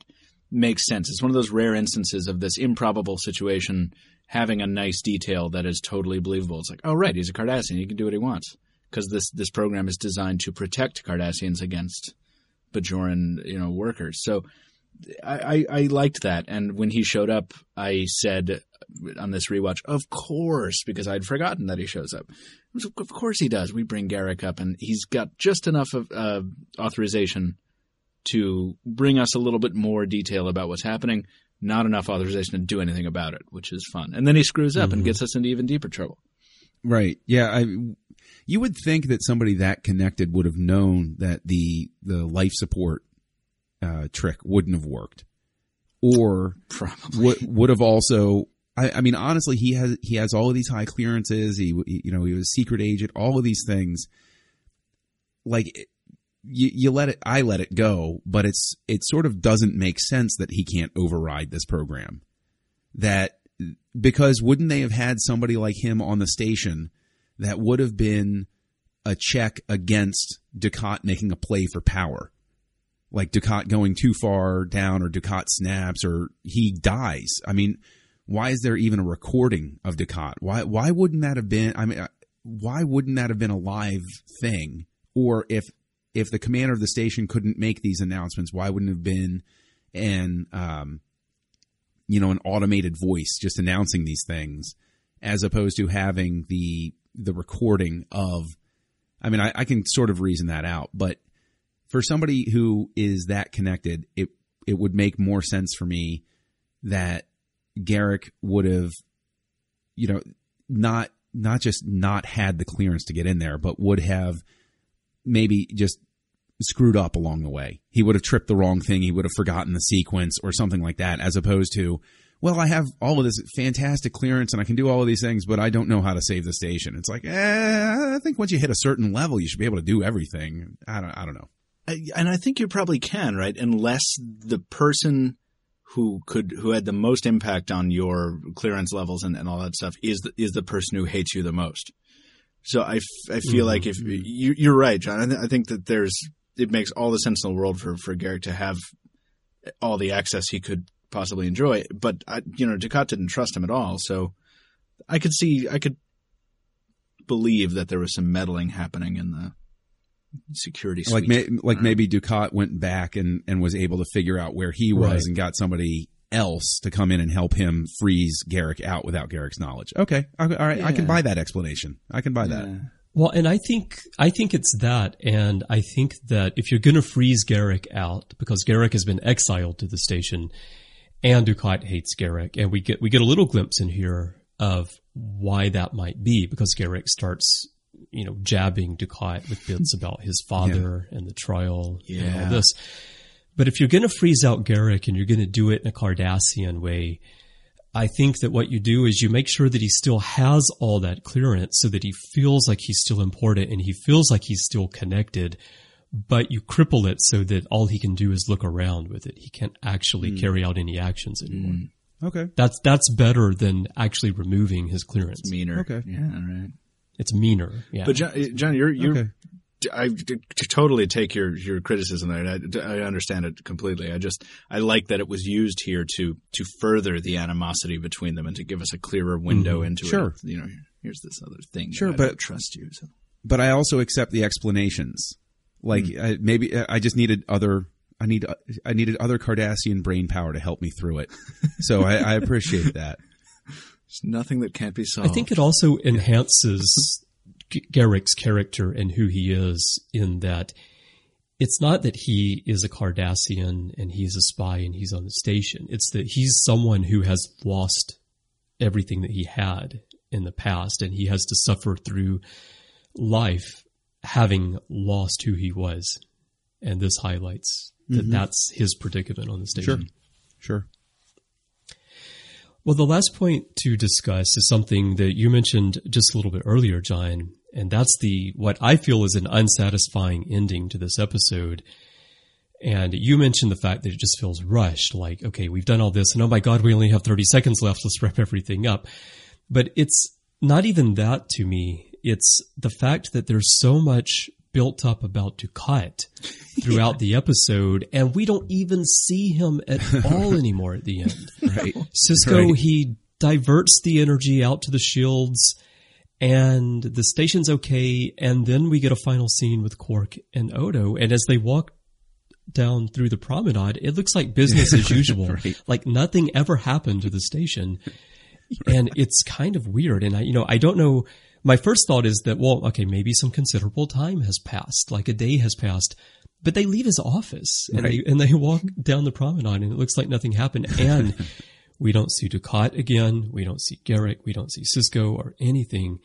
makes sense. It's one of those rare instances of this improbable situation having a nice detail that is totally believable. It's like, oh, right, he's a Cardassian. He can do what he wants. Because this program is designed to protect Cardassians against Bajoran, workers. So I liked that. And when he showed up, I said on this rewatch, of course, because I'd forgotten that he shows up. Of course he does. We bring Garak up, and he's got just enough of authorization to bring us a little bit more detail about what's happening, not enough authorization to do anything about it, which is fun. And then he screws up and gets us into even deeper trouble. Right. Yeah. You would think that somebody that connected would have known that the life support trick wouldn't have worked, or probably would have also. I mean, honestly, he has all of these high clearances. He was a secret agent. All of these things. Like I let it go, but it sort of doesn't make sense that he can't override this program. Because wouldn't they have had somebody like him on the station that would have been a check against Dukat making a play for power? Like Dukat going too far down, or Dukat snaps, or he dies. I mean, why is there even a recording of Dukat? Why wouldn't that have been? I mean, why wouldn't that have been a live thing? Or if the commander of the station couldn't make these announcements, why wouldn't it have been an automated voice just announcing these things, as opposed to having the recording of? I mean, I can sort of reason that out, but for somebody who is that connected, it would make more sense for me that Garak would have, not just not had the clearance to get in there, but would have maybe just screwed up along the way. He would have tripped the wrong thing. He would have forgotten the sequence or something like that, as opposed to, well, I have all of this fantastic clearance and I can do all of these things, but I don't know how to save the station. It's like, I think once you hit a certain level, you should be able to do everything. I don't know. And I think you probably can, right? Unless the person who had the most impact on your clearance levels and all that stuff is the person who hates you the most. So I feel like if you're right, John, I think that it makes all the sense in the world for Garak to have all the access he could possibly enjoy. But Dukat didn't trust him at all. So I could believe that there was some meddling happening in the security suite. Maybe Dukat went back and was able to figure out where he was, right, and got somebody else to come in and help him freeze Garak out without Garak's knowledge. Okay. All right. Yeah. I can buy that explanation. I can buy that. Well, and I think it's that, and I think that if you're going to freeze Garak out, because Garak has been exiled to the station, and Dukat hates Garak, and we get a little glimpse in here of why that might be, because Garak starts jabbing Dukat with bits about his father and the trial and all this. But if you're going to freeze out Garak and you're going to do it in a Cardassian way, I think that what you do is you make sure that he still has all that clearance so that he feels like he's still important and he feels like he's still connected, but you cripple it so that all he can do is look around with it. He can't actually carry out any actions anymore. Okay. That's better than actually removing his clearance. It's meaner. Okay. Yeah, right. It's meaner. Yeah. But John, you're okay. I totally take your criticism there. I understand it completely. I like that it was used here to further the animosity between them and to give us a clearer window into it. Here's this other thing. Sure, but I don't trust you. So. But I also accept the explanations. Like maybe I just needed other. I needed other Cardassian brain power to help me through it. So I appreciate that. There's nothing that can't be solved. I think it also enhances Garak's character and who he is, in that it's not that he is a Cardassian and he's a spy and he's on the station. It's that he's someone who has lost everything that he had in the past, and he has to suffer through life having lost who he was. And this highlights that that's his predicament on the station. Sure. Well, the last point to discuss is something that you mentioned just a little bit earlier, John, and that's what I feel is an unsatisfying ending to this episode. And you mentioned the fact that it just feels rushed, like, okay, we've done all this, and oh my God, we only have 30 seconds left, let's wrap everything up. But it's not even that to me. It's the fact that there's so much built up about Ducat throughout the episode, and we don't even see him at all anymore at the end. Right. Sisko, Right. he diverts the energy out to the shields, and the station's okay, and then we get a final scene with Quark and Odo, and as they walk down through the promenade, it looks like business as usual. Right. Like nothing ever happened to the station. And it's kind of weird. And I don't know. My first thought is that, well, okay, maybe some considerable time has passed, like a day has passed, but they leave his office and Right. they walk down the promenade and it looks like nothing happened. And we don't see Ducat again. We don't see Garrick. We don't see Sisko or anything.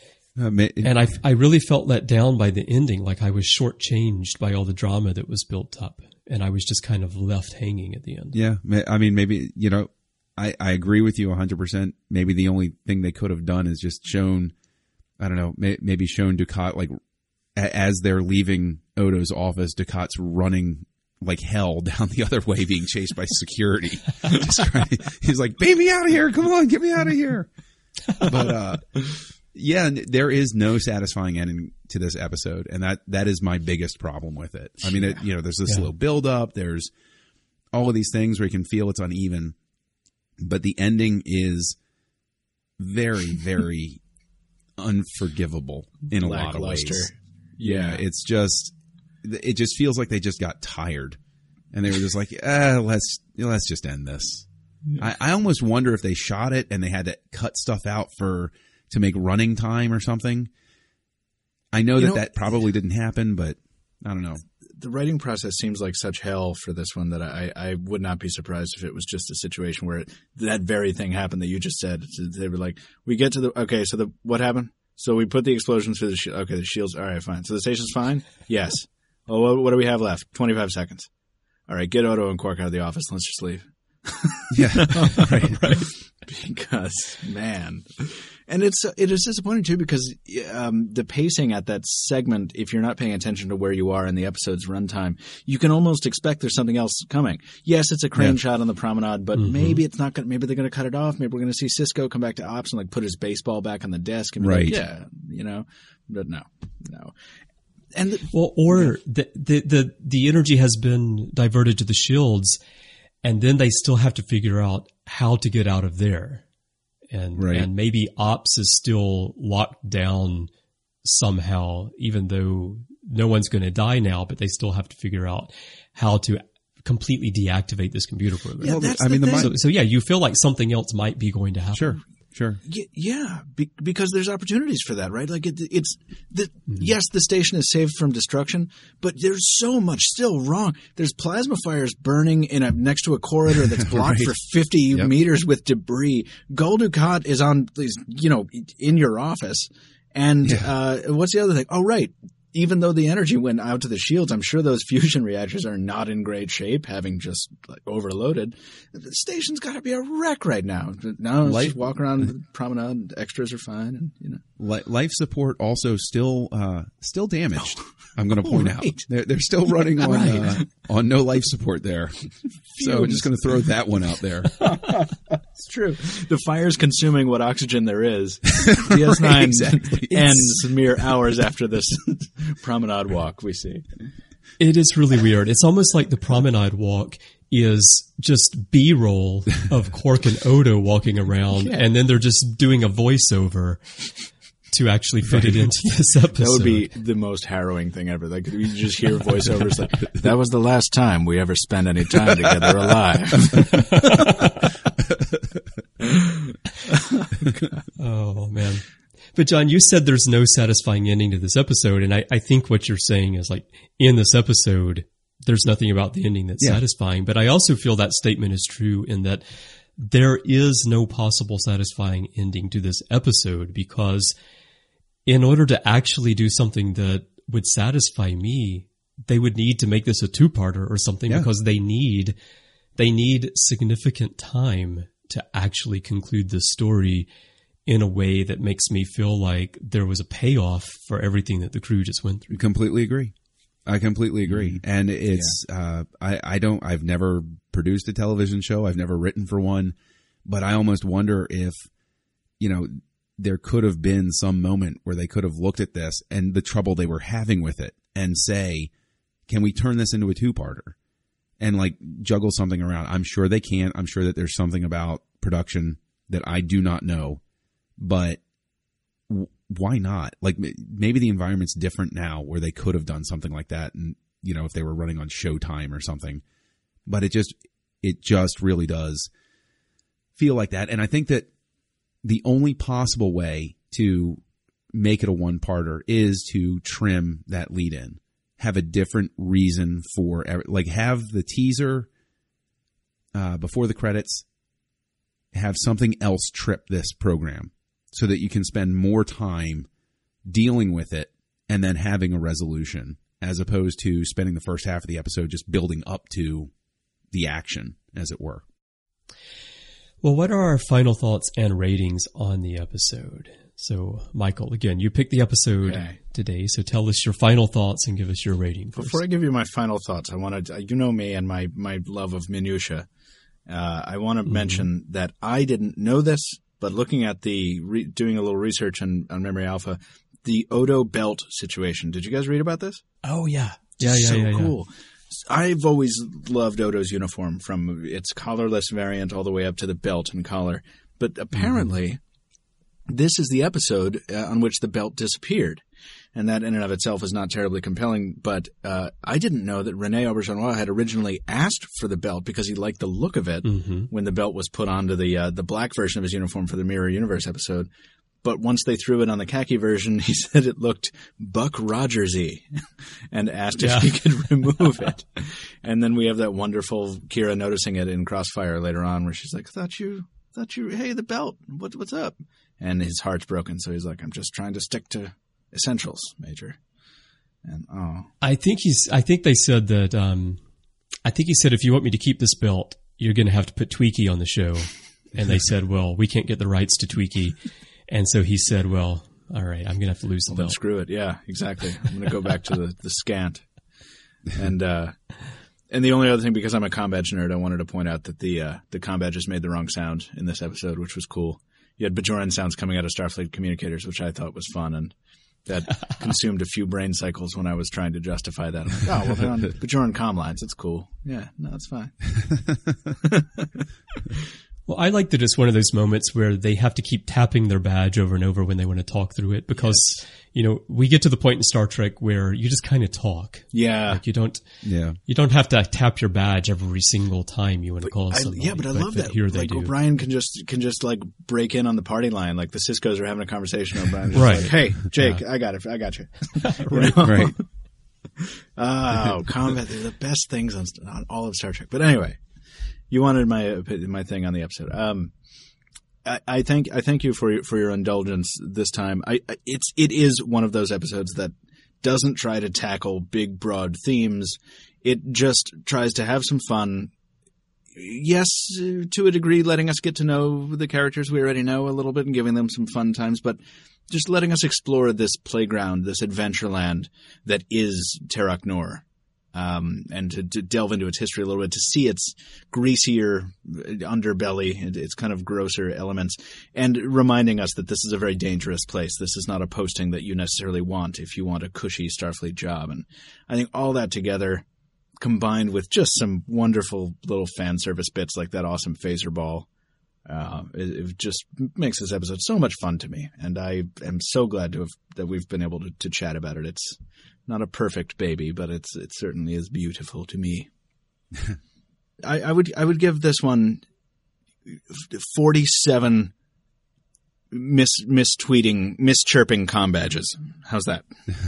And I really felt let down by the ending. Like I was shortchanged by all the drama that was built up, and I was just kind of left hanging at the end. Yeah. I mean, maybe, I agree with you 100%. Maybe the only thing they could have done is just shown, I don't know, maybe shown Ducat, like, as they're leaving Odo's office, Ducat's running like hell down the other way, being chased by security. He's like, "Bail me out of here. Come on, get me out of here." But, yeah, there is no satisfying ending to this episode, and that is my biggest problem with it. I mean, there's this slow build up. There's all of these things where you can feel it's uneven, but the ending is very, very unforgivable in a lot of ways. Lackluster. Yeah, it just feels like they just got tired, and they were just like, let's just end this. I almost wonder if they shot it and they had to cut stuff out to make running time or something. I know that probably didn't happen, but I don't know. The writing process seems like such hell for this one that I would not be surprised if it was just a situation where that very thing happened that you just said. They were like, we get to what happened? So we put the explosions through the shield. Okay, the shield's all right, fine. So the station's fine? Yes. Oh, what do we have left? 25 seconds. All right, get Odo and Quark out of the office. Let's just leave. Yeah, right. Because, man. And it is disappointing, too, because the pacing at that segment, if you're not paying attention to where you are in the episode's runtime, you can almost expect there's something else coming. Yes, it's a crane shot on the promenade, but maybe it's not going. Maybe they're going to cut it off. Maybe we're going to see Sisko come back to ops and like put his baseball back on the desk and be right. like, yeah, but no. And the energy has been diverted to the shields, and then they still have to figure out how to get out of there. And maybe ops is still locked down somehow, even though no one's going to die now, but they still have to figure out how to completely deactivate this computer program. Yeah, that's the thing. So you feel like something else might be going to happen. Sure. Yeah, because there's opportunities for that, right? Like yes, the station is saved from destruction, but there's so much still wrong. There's plasma fires burning next to a corridor that's blocked Right. for 50 meters with debris. Gul Dukat is in your office. And what's the other thing? Oh, right. Even though the energy went out to the shields, I'm sure those fusion reactors are not in great shape, having just like overloaded. The station's got to be a wreck right now. Now let's just walk around the promenade. Extras are fine, and Life support also still damaged. I'm going to point out they're still running on no life support there. So we're just going to throw that one out there. It's true. The fire's consuming what oxygen there is. DS9 exactly. ends mere hours after this promenade walk we see. It is really weird. It's almost like the promenade walk is just B-roll of Quark and Odo walking around, and then they're just doing a voiceover to actually fit it into this episode. That would be the most harrowing thing ever. Like you just hear voiceovers like, "That was the last time we ever spent any time together alive." Oh man. But John, you said there's no satisfying ending to this episode, and I think what you're saying is like in this episode, there's nothing about the ending that's satisfying. But I also feel that statement is true in that there is no possible satisfying ending to this episode, because in order to actually do something that would satisfy me, they would need to make this a two-parter or something, because they need significant time to actually conclude this story in a way that makes me feel like there was a payoff for everything that the crew just went through. Completely agree. I completely agree. And it's, I've never produced a television show. I've never written for one, but I almost wonder if, there could have been some moment where they could have looked at this and the trouble they were having with it and say, can we turn this into a two-parter and like juggle something around? I'm sure they can. I'm sure that there's something about production that I do not know, but why not? Like maybe the environment's different now where they could have done something like that. And, you know, if they were running on Showtime or something, but it just really does feel like that. And I think that the only possible way to make it a one-parter is to trim that lead in, have a different reason for, like have the teaser before the credits, have something else trip this program so that you can spend more time dealing with it and then having a resolution, as opposed to spending the first half of the episode just building up to the action, as it were. Well, what are our final thoughts and ratings on the episode? So, Michael, again, you picked the episode today, so tell us your final thoughts and give us your rating first. Before I give you my final thoughts, I want to, you know me and my love of minutia. I want to mention that I didn't know this, but looking at doing a little research on Memory Alpha, the Odo belt situation. Did you guys read about this? Oh, yeah. So cool. I've always loved Odo's uniform, from its collarless variant all the way up to the belt and collar. But apparently, this is the episode on which the belt disappeared. And that in and of itself is not terribly compelling. But I didn't know that Rene Auberjonois had originally asked for the belt because he liked the look of it when the belt was put onto the black version of his uniform for the Mirror Universe episode. But once they threw it on the khaki version, he said it looked Buck Rogers-y and asked if he could remove it. And then we have that wonderful Kira noticing it in Crossfire later on where she's like, thought you, hey, the belt, what's up? And his heart's broken. So he's like, I'm just trying to stick to essentials, Major. And I think they said that, I think he said, if you want me to keep this belt, you're going to have to put Tweaky on the show. And they said, well, we can't get the rights to Tweaky. And so he said, well, all right, I'm going to have to lose the belt. Screw it. Yeah, exactly. I'm going to go back to the scant. And the only other thing, because I'm a comm badge nerd, I wanted to point out that the comm badges made the wrong sound in this episode, which was cool. You had Bajoran sounds coming out of Starfleet communicators, which I thought was fun, and that consumed a few brain cycles when I was trying to justify that. I'm like, oh, well, they're on Bajoran comm lines. It's cool. Yeah, no, it's fine. Well, I like that it's one of those moments where they have to keep tapping their badge over and over when they want to talk through it, because, you know, we get to the point in Star Trek where you just kind of talk. Yeah. Like you don't have to tap your badge every single time you want to call somebody. Yeah, but I love that. Here like they do. O'Brien can just like break in on the party line. Like the Cisco's are having a conversation. O'Brien's right. Like, hey, Jake, I got you. Right. Right. Oh, combat, they're the best things on all of Star Trek. But anyway. You wanted my thing on the episode. I thank you for your indulgence this time. It is one of those episodes that doesn't try to tackle big broad themes. It just tries to have some fun. Yes, to a degree, letting us get to know the characters we already know a little bit and giving them some fun times, but just letting us explore this playground, this adventure land that is Terok Nor. And to delve into its history a little bit, to see its greasier underbelly, its kind of grosser elements, and reminding us that this is a very dangerous place. This is not a posting that you necessarily want if you want a cushy Starfleet job. And I think all that together, combined with just some wonderful little fan service bits like that awesome phaser ball, it just makes this episode so much fun to me. And I am so glad that we've been able to chat about it. It's not a perfect baby, but it certainly is beautiful to me. I would give this one 47 mischirping comm badges. How's that?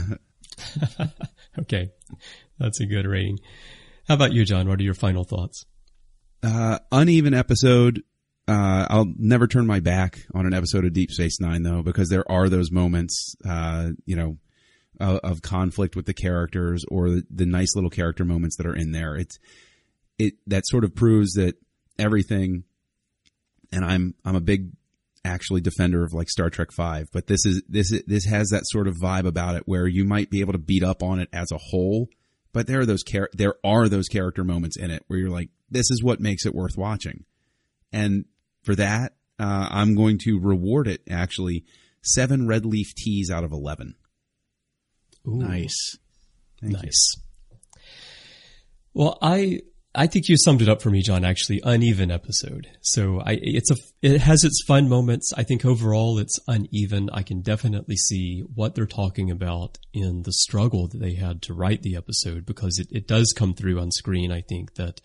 Okay, that's a good rating. How about you, John? What are your final thoughts? Uneven episode. I'll never turn my back on an episode of Deep Space Nine, though, because there are those moments, of conflict with the characters, or the nice little character moments that are in there. That sort of proves that everything, and I'm a big actually defender of like Star Trek V, but this has that sort of vibe about it where you might be able to beat up on it as a whole, but there are those character moments in it where you're like, this is what makes it worth watching. And for that, I'm going to reward it actually 7 red leaf teas out of 11. Ooh, Nice. Thank you. nice. Well, I think you summed it up for me, John. Actually, uneven episode. So it has its fun moments. I think overall it's uneven. I can definitely see what they're talking about in the struggle that they had to write the episode, because it does come through on screen. I think that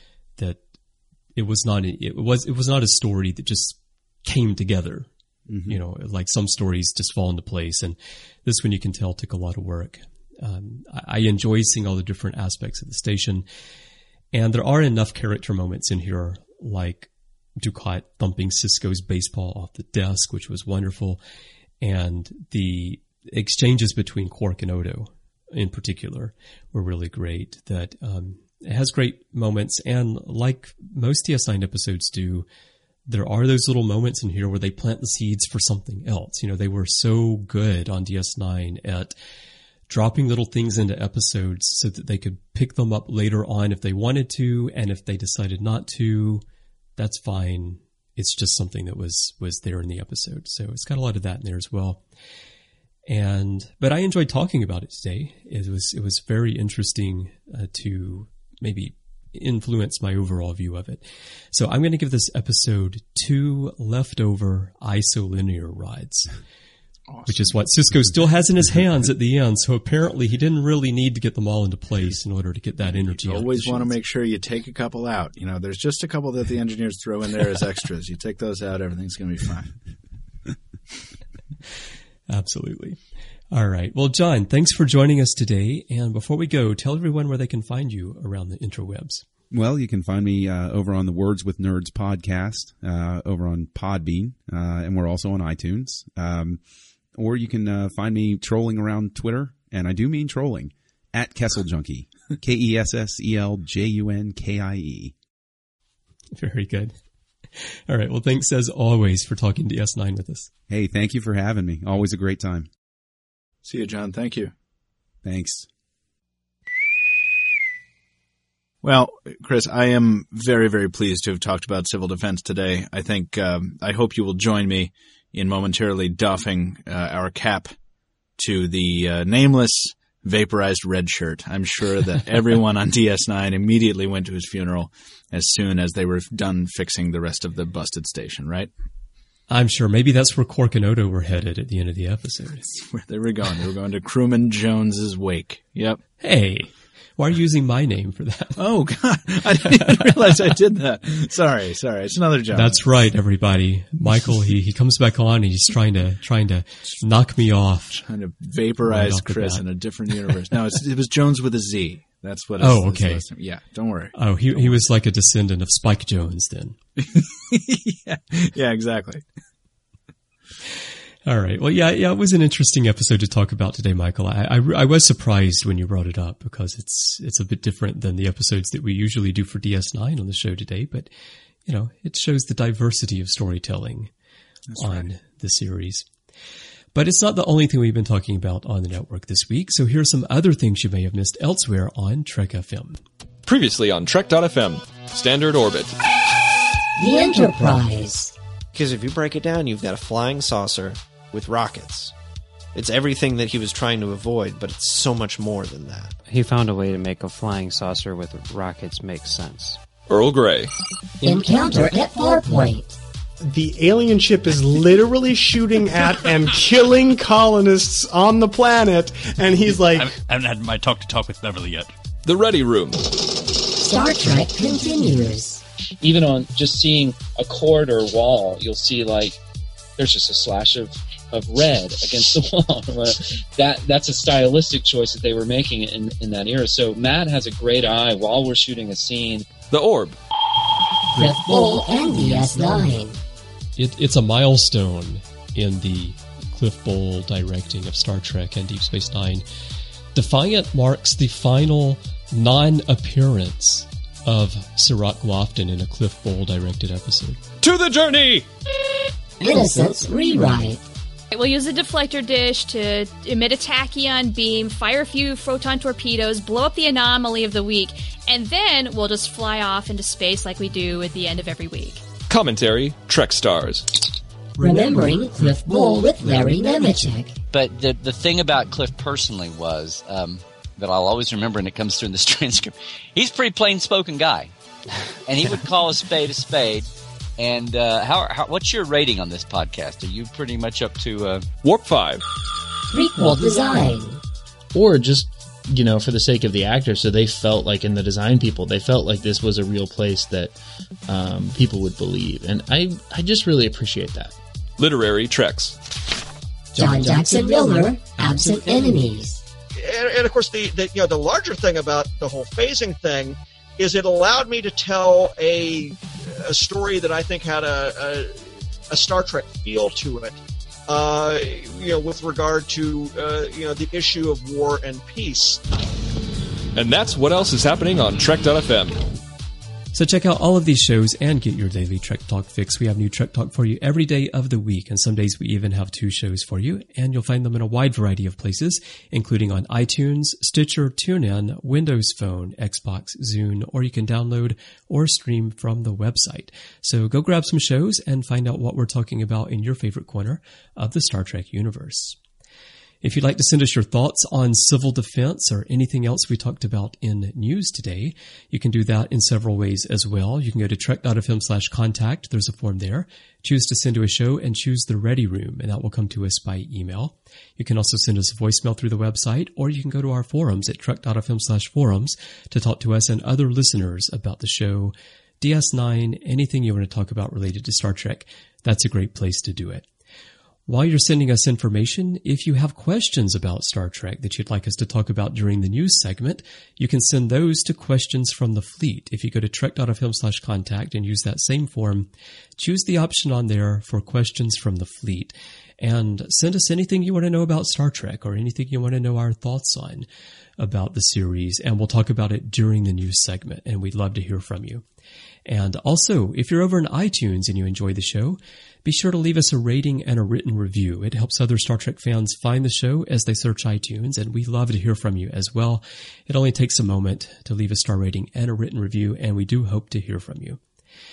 it was not a story that just came together. Mm-hmm. You know, like some stories just fall into place, and this one you can tell took a lot of work. I enjoy seeing all the different aspects of the station. And there are enough character moments in here, like Dukat thumping Sisko's baseball off the desk, which was wonderful. And the exchanges between Quark and Odo in particular were really great. That it has great moments. And like most DS9 episodes do, there are those little moments in here where they plant the seeds for something else. You know, they were so good on DS9 at dropping little things into episodes so that they could pick them up later on if they wanted to, and if they decided not to, that's fine. It's just something that was there in the episode. So it's got a lot of that in there as well. But I enjoyed talking about it today. It was very interesting to maybe influence my overall view of it. So I'm going to give this episode 2 leftover isolinear rods. Awesome. Which is what Sisko still has in his hands at the end. So apparently he didn't really need to get them all into place in order to get that energy. You always want to make sure you take a couple out. You know, there's just a couple that the engineers throw in there as extras. You take those out, everything's going to be fine. Absolutely. All right. Well, John, thanks for joining us today. And before we go, tell everyone where they can find you around the interwebs. Well, you can find me over on the Words with Nerds podcast, over on Podbean, and we're also on iTunes. Or you can find me trolling around Twitter, and I do mean trolling, at KesselJunkie, KESSELJUNKIE. Very good. All right. Well, thanks as always for talking DS9 with us. Hey, thank you for having me. Always a great time. See you, John. Thank you. Thanks. Well, Chris, I am very, very pleased to have talked about civil defense today. I think, I hope you will join me in momentarily doffing our cap to the nameless, vaporized red shirt. I'm sure that everyone on DS9 immediately went to his funeral as soon as they were done fixing the rest of the busted station, right? I'm sure. Maybe that's where Quark and Odo were headed at the end of the episode. That's where they were going. They were going to Crewman Jones's wake. Yep. Hey, why are you using my name for that? Oh, God. I didn't even realize I did that. Sorry. It's another Jones. That's right, everybody. Michael, he comes back on and he's trying to knock me off. Trying to vaporize right Chris in a different universe. No, it was Jones with a Z. That's what. Oh, okay. Yeah, don't worry. Oh, he was like a descendant of Spike Jones then. Yeah, exactly. All right. Well, yeah, it was an interesting episode to talk about today, Michael. I was surprised when you brought it up because it's a bit different than the episodes that we usually do for DS9 on the show today. But, you know, it shows the diversity of storytelling on the series. But it's not the only thing we've been talking about on the network this week. So here are some other things you may have missed elsewhere on Trek FM. Previously on Trek.fm, Standard Orbit. The Enterprise. Because if you break it down, you've got a flying saucer with rockets. It's everything that he was trying to avoid, but it's so much more than that. He found a way to make a flying saucer with rockets make sense. Earl Grey. Encounter at Farpoint. The alien ship is literally shooting at and killing colonists on the planet, and he's like... I haven't had my talk with Beverly yet. The Ready Room. Star Trek continues. Even on just seeing a corridor wall, you'll see, like, there's just a slash of red against the wall. That's a stylistic choice that they were making in that era. So Matt has a great eye while we're shooting a scene. The Orb. Cliff Bull and DS9. It's a milestone in the Cliff Bull directing of Star Trek and Deep Space Nine. Defiant marks the final non-appearance of Sirach Lofton in a Cliff Bull directed episode. To the journey! Innocence Rewrite. We'll use a deflector dish to emit a tachyon beam, fire a few photon torpedoes, blow up the anomaly of the week, and then we'll just fly off into space like we do at the end of every week. Commentary, Trek Stars. Remembering Cliff Bull with Larry Nemechek. But the thing about Cliff personally was that I'll always remember, and it comes through in this transcript, he's a pretty plain-spoken guy. And he would call a spade. And what's your rating on this podcast? Are you pretty much up to Warp 5? Prequel design. Or just, for the sake of the actors, so they felt like, in the design people, they felt like this was a real place that people would believe. And I just really appreciate that. Literary Treks. John Jackson Miller, Absent Enemies. And of course, the larger thing about the whole phasing thing is it allowed me to tell a story that I think had a Star Trek feel to it. With regard to the issue of war and peace. And that's what else is happening on Trek.fm. So check out all of these shows and get your daily Trek Talk fix. We have new Trek Talk for you every day of the week, and some days we even have 2 shows for you, and you'll find them in a wide variety of places, including on iTunes, Stitcher, TuneIn, Windows Phone, Xbox, Zune, or you can download or stream from the website. So go grab some shows and find out what we're talking about in your favorite corner of the Star Trek universe. If you'd like to send us your thoughts on civil defense or anything else we talked about in news today, you can do that in several ways as well. You can go to trek.fm/contact. There's a form there. Choose to send to a show and choose the Ready Room, and that will come to us by email. You can also send us a voicemail through the website, or you can go to our forums at trek.fm/forums to talk to us and other listeners about the show, DS9, anything you want to talk about related to Star Trek. That's a great place to do it. While you're sending us information, if you have questions about Star Trek that you'd like us to talk about during the news segment, you can send those to Questions from the Fleet. If you go to trek.fm/contact and use that same form, choose the option on there for Questions from the Fleet and send us anything you want to know about Star Trek or anything you want to know our thoughts on about the series, and we'll talk about it during the news segment, and we'd love to hear from you. And also, if you're over in iTunes and you enjoy the show, be sure to leave us a rating and a written review. It helps other Star Trek fans find the show as they search iTunes, and we love to hear from you as well. It only takes a moment to leave a star rating and a written review, and we do hope to hear from you.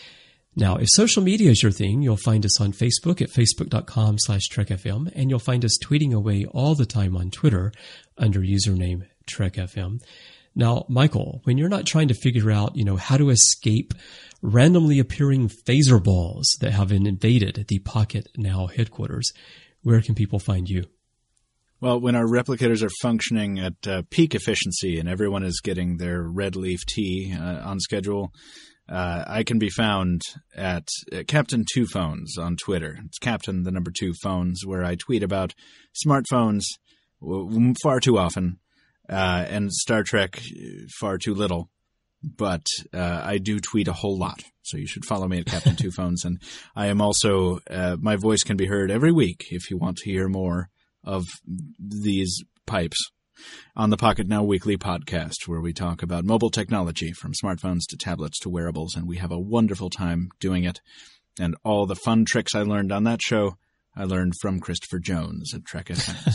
Now, if social media is your thing, you'll find us on Facebook at facebook.com/TrekFM, and you'll find us tweeting away all the time on Twitter under username TrekFM. Now, Michael, when you're not trying to figure out, how to escape randomly appearing phaser balls that have invaded the Pocket Now headquarters, where can people find you? Well, when our replicators are functioning at peak efficiency and everyone is getting their red leaf tea on schedule, I can be found at Captain 2 Phones on Twitter. It's Captain, the number 2 Phones, where I tweet about smartphones far too often. And Star Trek far too little, but I do tweet a whole lot, so you should follow me at Captain 2 Phones. And I am also, my voice can be heard every week if you want to hear more of these pipes on the Pocket Now Weekly podcast, where we talk about mobile technology from smartphones to tablets to wearables, and we have a wonderful time doing it. And all the fun tricks I learned on that show, I learned from Christopher Jones at Trek FM.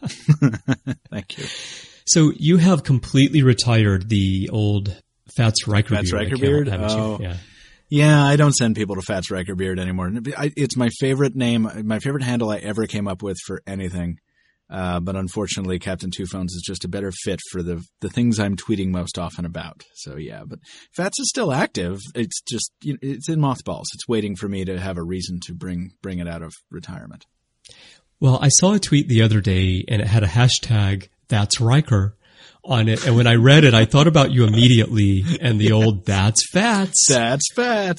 So. Thank you. So you have completely retired the old Fats Riker Beard, haven't you? Yeah, I don't send people to Fats Riker Beard anymore. It's my favorite name, my favorite handle I ever came up with for anything. But unfortunately, Captain 2 Phones is just a better fit for the things I'm tweeting most often about. So yeah, but Fats is still active. It's just, it's in mothballs. It's waiting for me to have a reason to bring it out of retirement. Well, I saw a tweet the other day and it had a hashtag That's Riker on it. And when I read it, I thought about you immediately and the old That's Fats. That's Fats.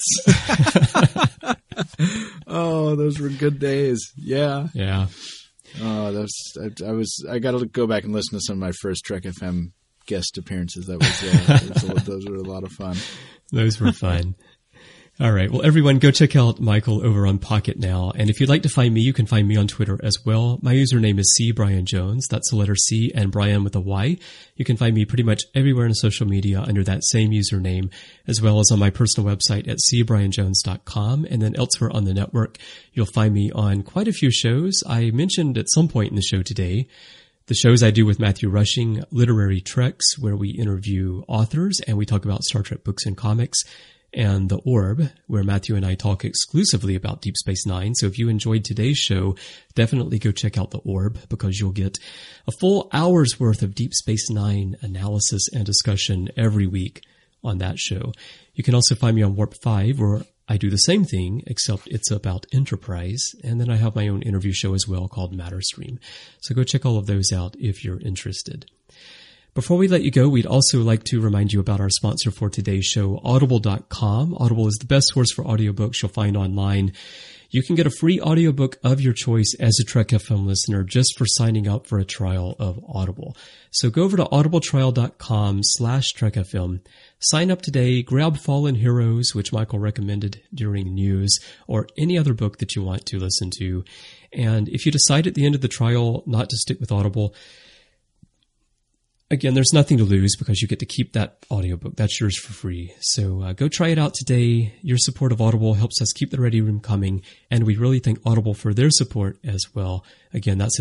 Oh, those were good days. Yeah. Yeah. Oh, I got to go back and listen to some of my first Trek FM guest appearances. Those were a lot of fun. Those were fun. All right. Well, everyone, go check out Michael over on Pocket Now. And if you'd like to find me, you can find me on Twitter as well. My username is C. Brian Jones. That's the letter C and Brian with a Y. You can find me pretty much everywhere on social media under that same username, as well as on my personal website at cbrianjones.com. And then elsewhere on the network, you'll find me on quite a few shows. I mentioned at some point in the show today the shows I do with Matthew Rushing, Literary Treks, where we interview authors and we talk about Star Trek books and comics. and The Orb, where Matthew and I talk exclusively about Deep Space Nine. So if you enjoyed today's show, definitely go check out The Orb, because you'll get a full hour's worth of Deep Space Nine analysis and discussion every week on that show. You can also find me on Warp 5, where I do the same thing, except it's about Enterprise. And then I have my own interview show as well called Matterstream. So go check all of those out if you're interested. Before we let you go, we'd also like to remind you about our sponsor for today's show, Audible.com. Audible is the best source for audiobooks you'll find online. You can get a free audiobook of your choice as a Trek FM listener just for signing up for a trial of Audible. So go over to audibletrial.com/TrekFM. Sign up today, grab Fallen Heroes, which Michael recommended during news, or any other book that you want to listen to. And if you decide at the end of the trial not to stick with Audible, again, there's nothing to lose because you get to keep that audiobook. That's yours for free. So go try it out today. Your support of Audible helps us keep the Ready Room coming, and we really thank Audible for their support as well. Again, that's at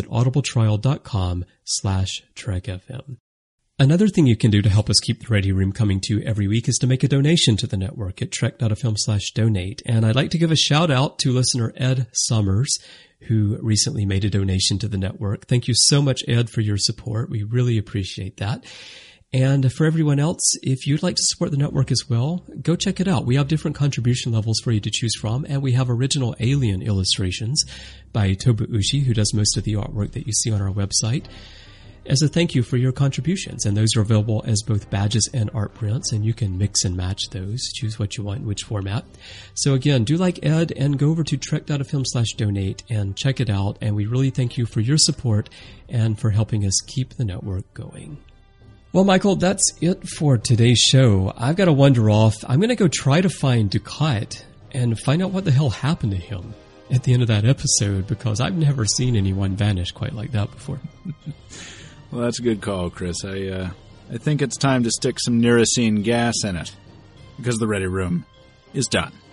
audibletrial.com/TrekFM. Another thing you can do to help us keep the Ready Room coming to every week is to make a donation to the network at trek.fm/donate. And I'd like to give a shout out to listener Ed Summers, who recently made a donation to the network. Thank you so much, Ed, for your support. We really appreciate that. And for everyone else, if you'd like to support the network as well, go check it out. We have different contribution levels for you to choose from, and we have original Alien illustrations by Tobu Ushi, who does most of the artwork that you see on our website, as a thank you for your contributions. And those are available as both badges and art prints, and you can mix and match those, choose what you want in which format. So again, do like Ed and go over to trek.fm/donate and check it out. And we really thank you for your support and for helping us keep the network going. Well, Michael, that's it for today's show. I've got to wander off. I'm going to go try to find Dukat and find out what the hell happened to him at the end of that episode, because I've never seen anyone vanish quite like that before. Well, that's a good call, Chris. I think it's time to stick some Neurocene gas in it, because the Ready Room is done.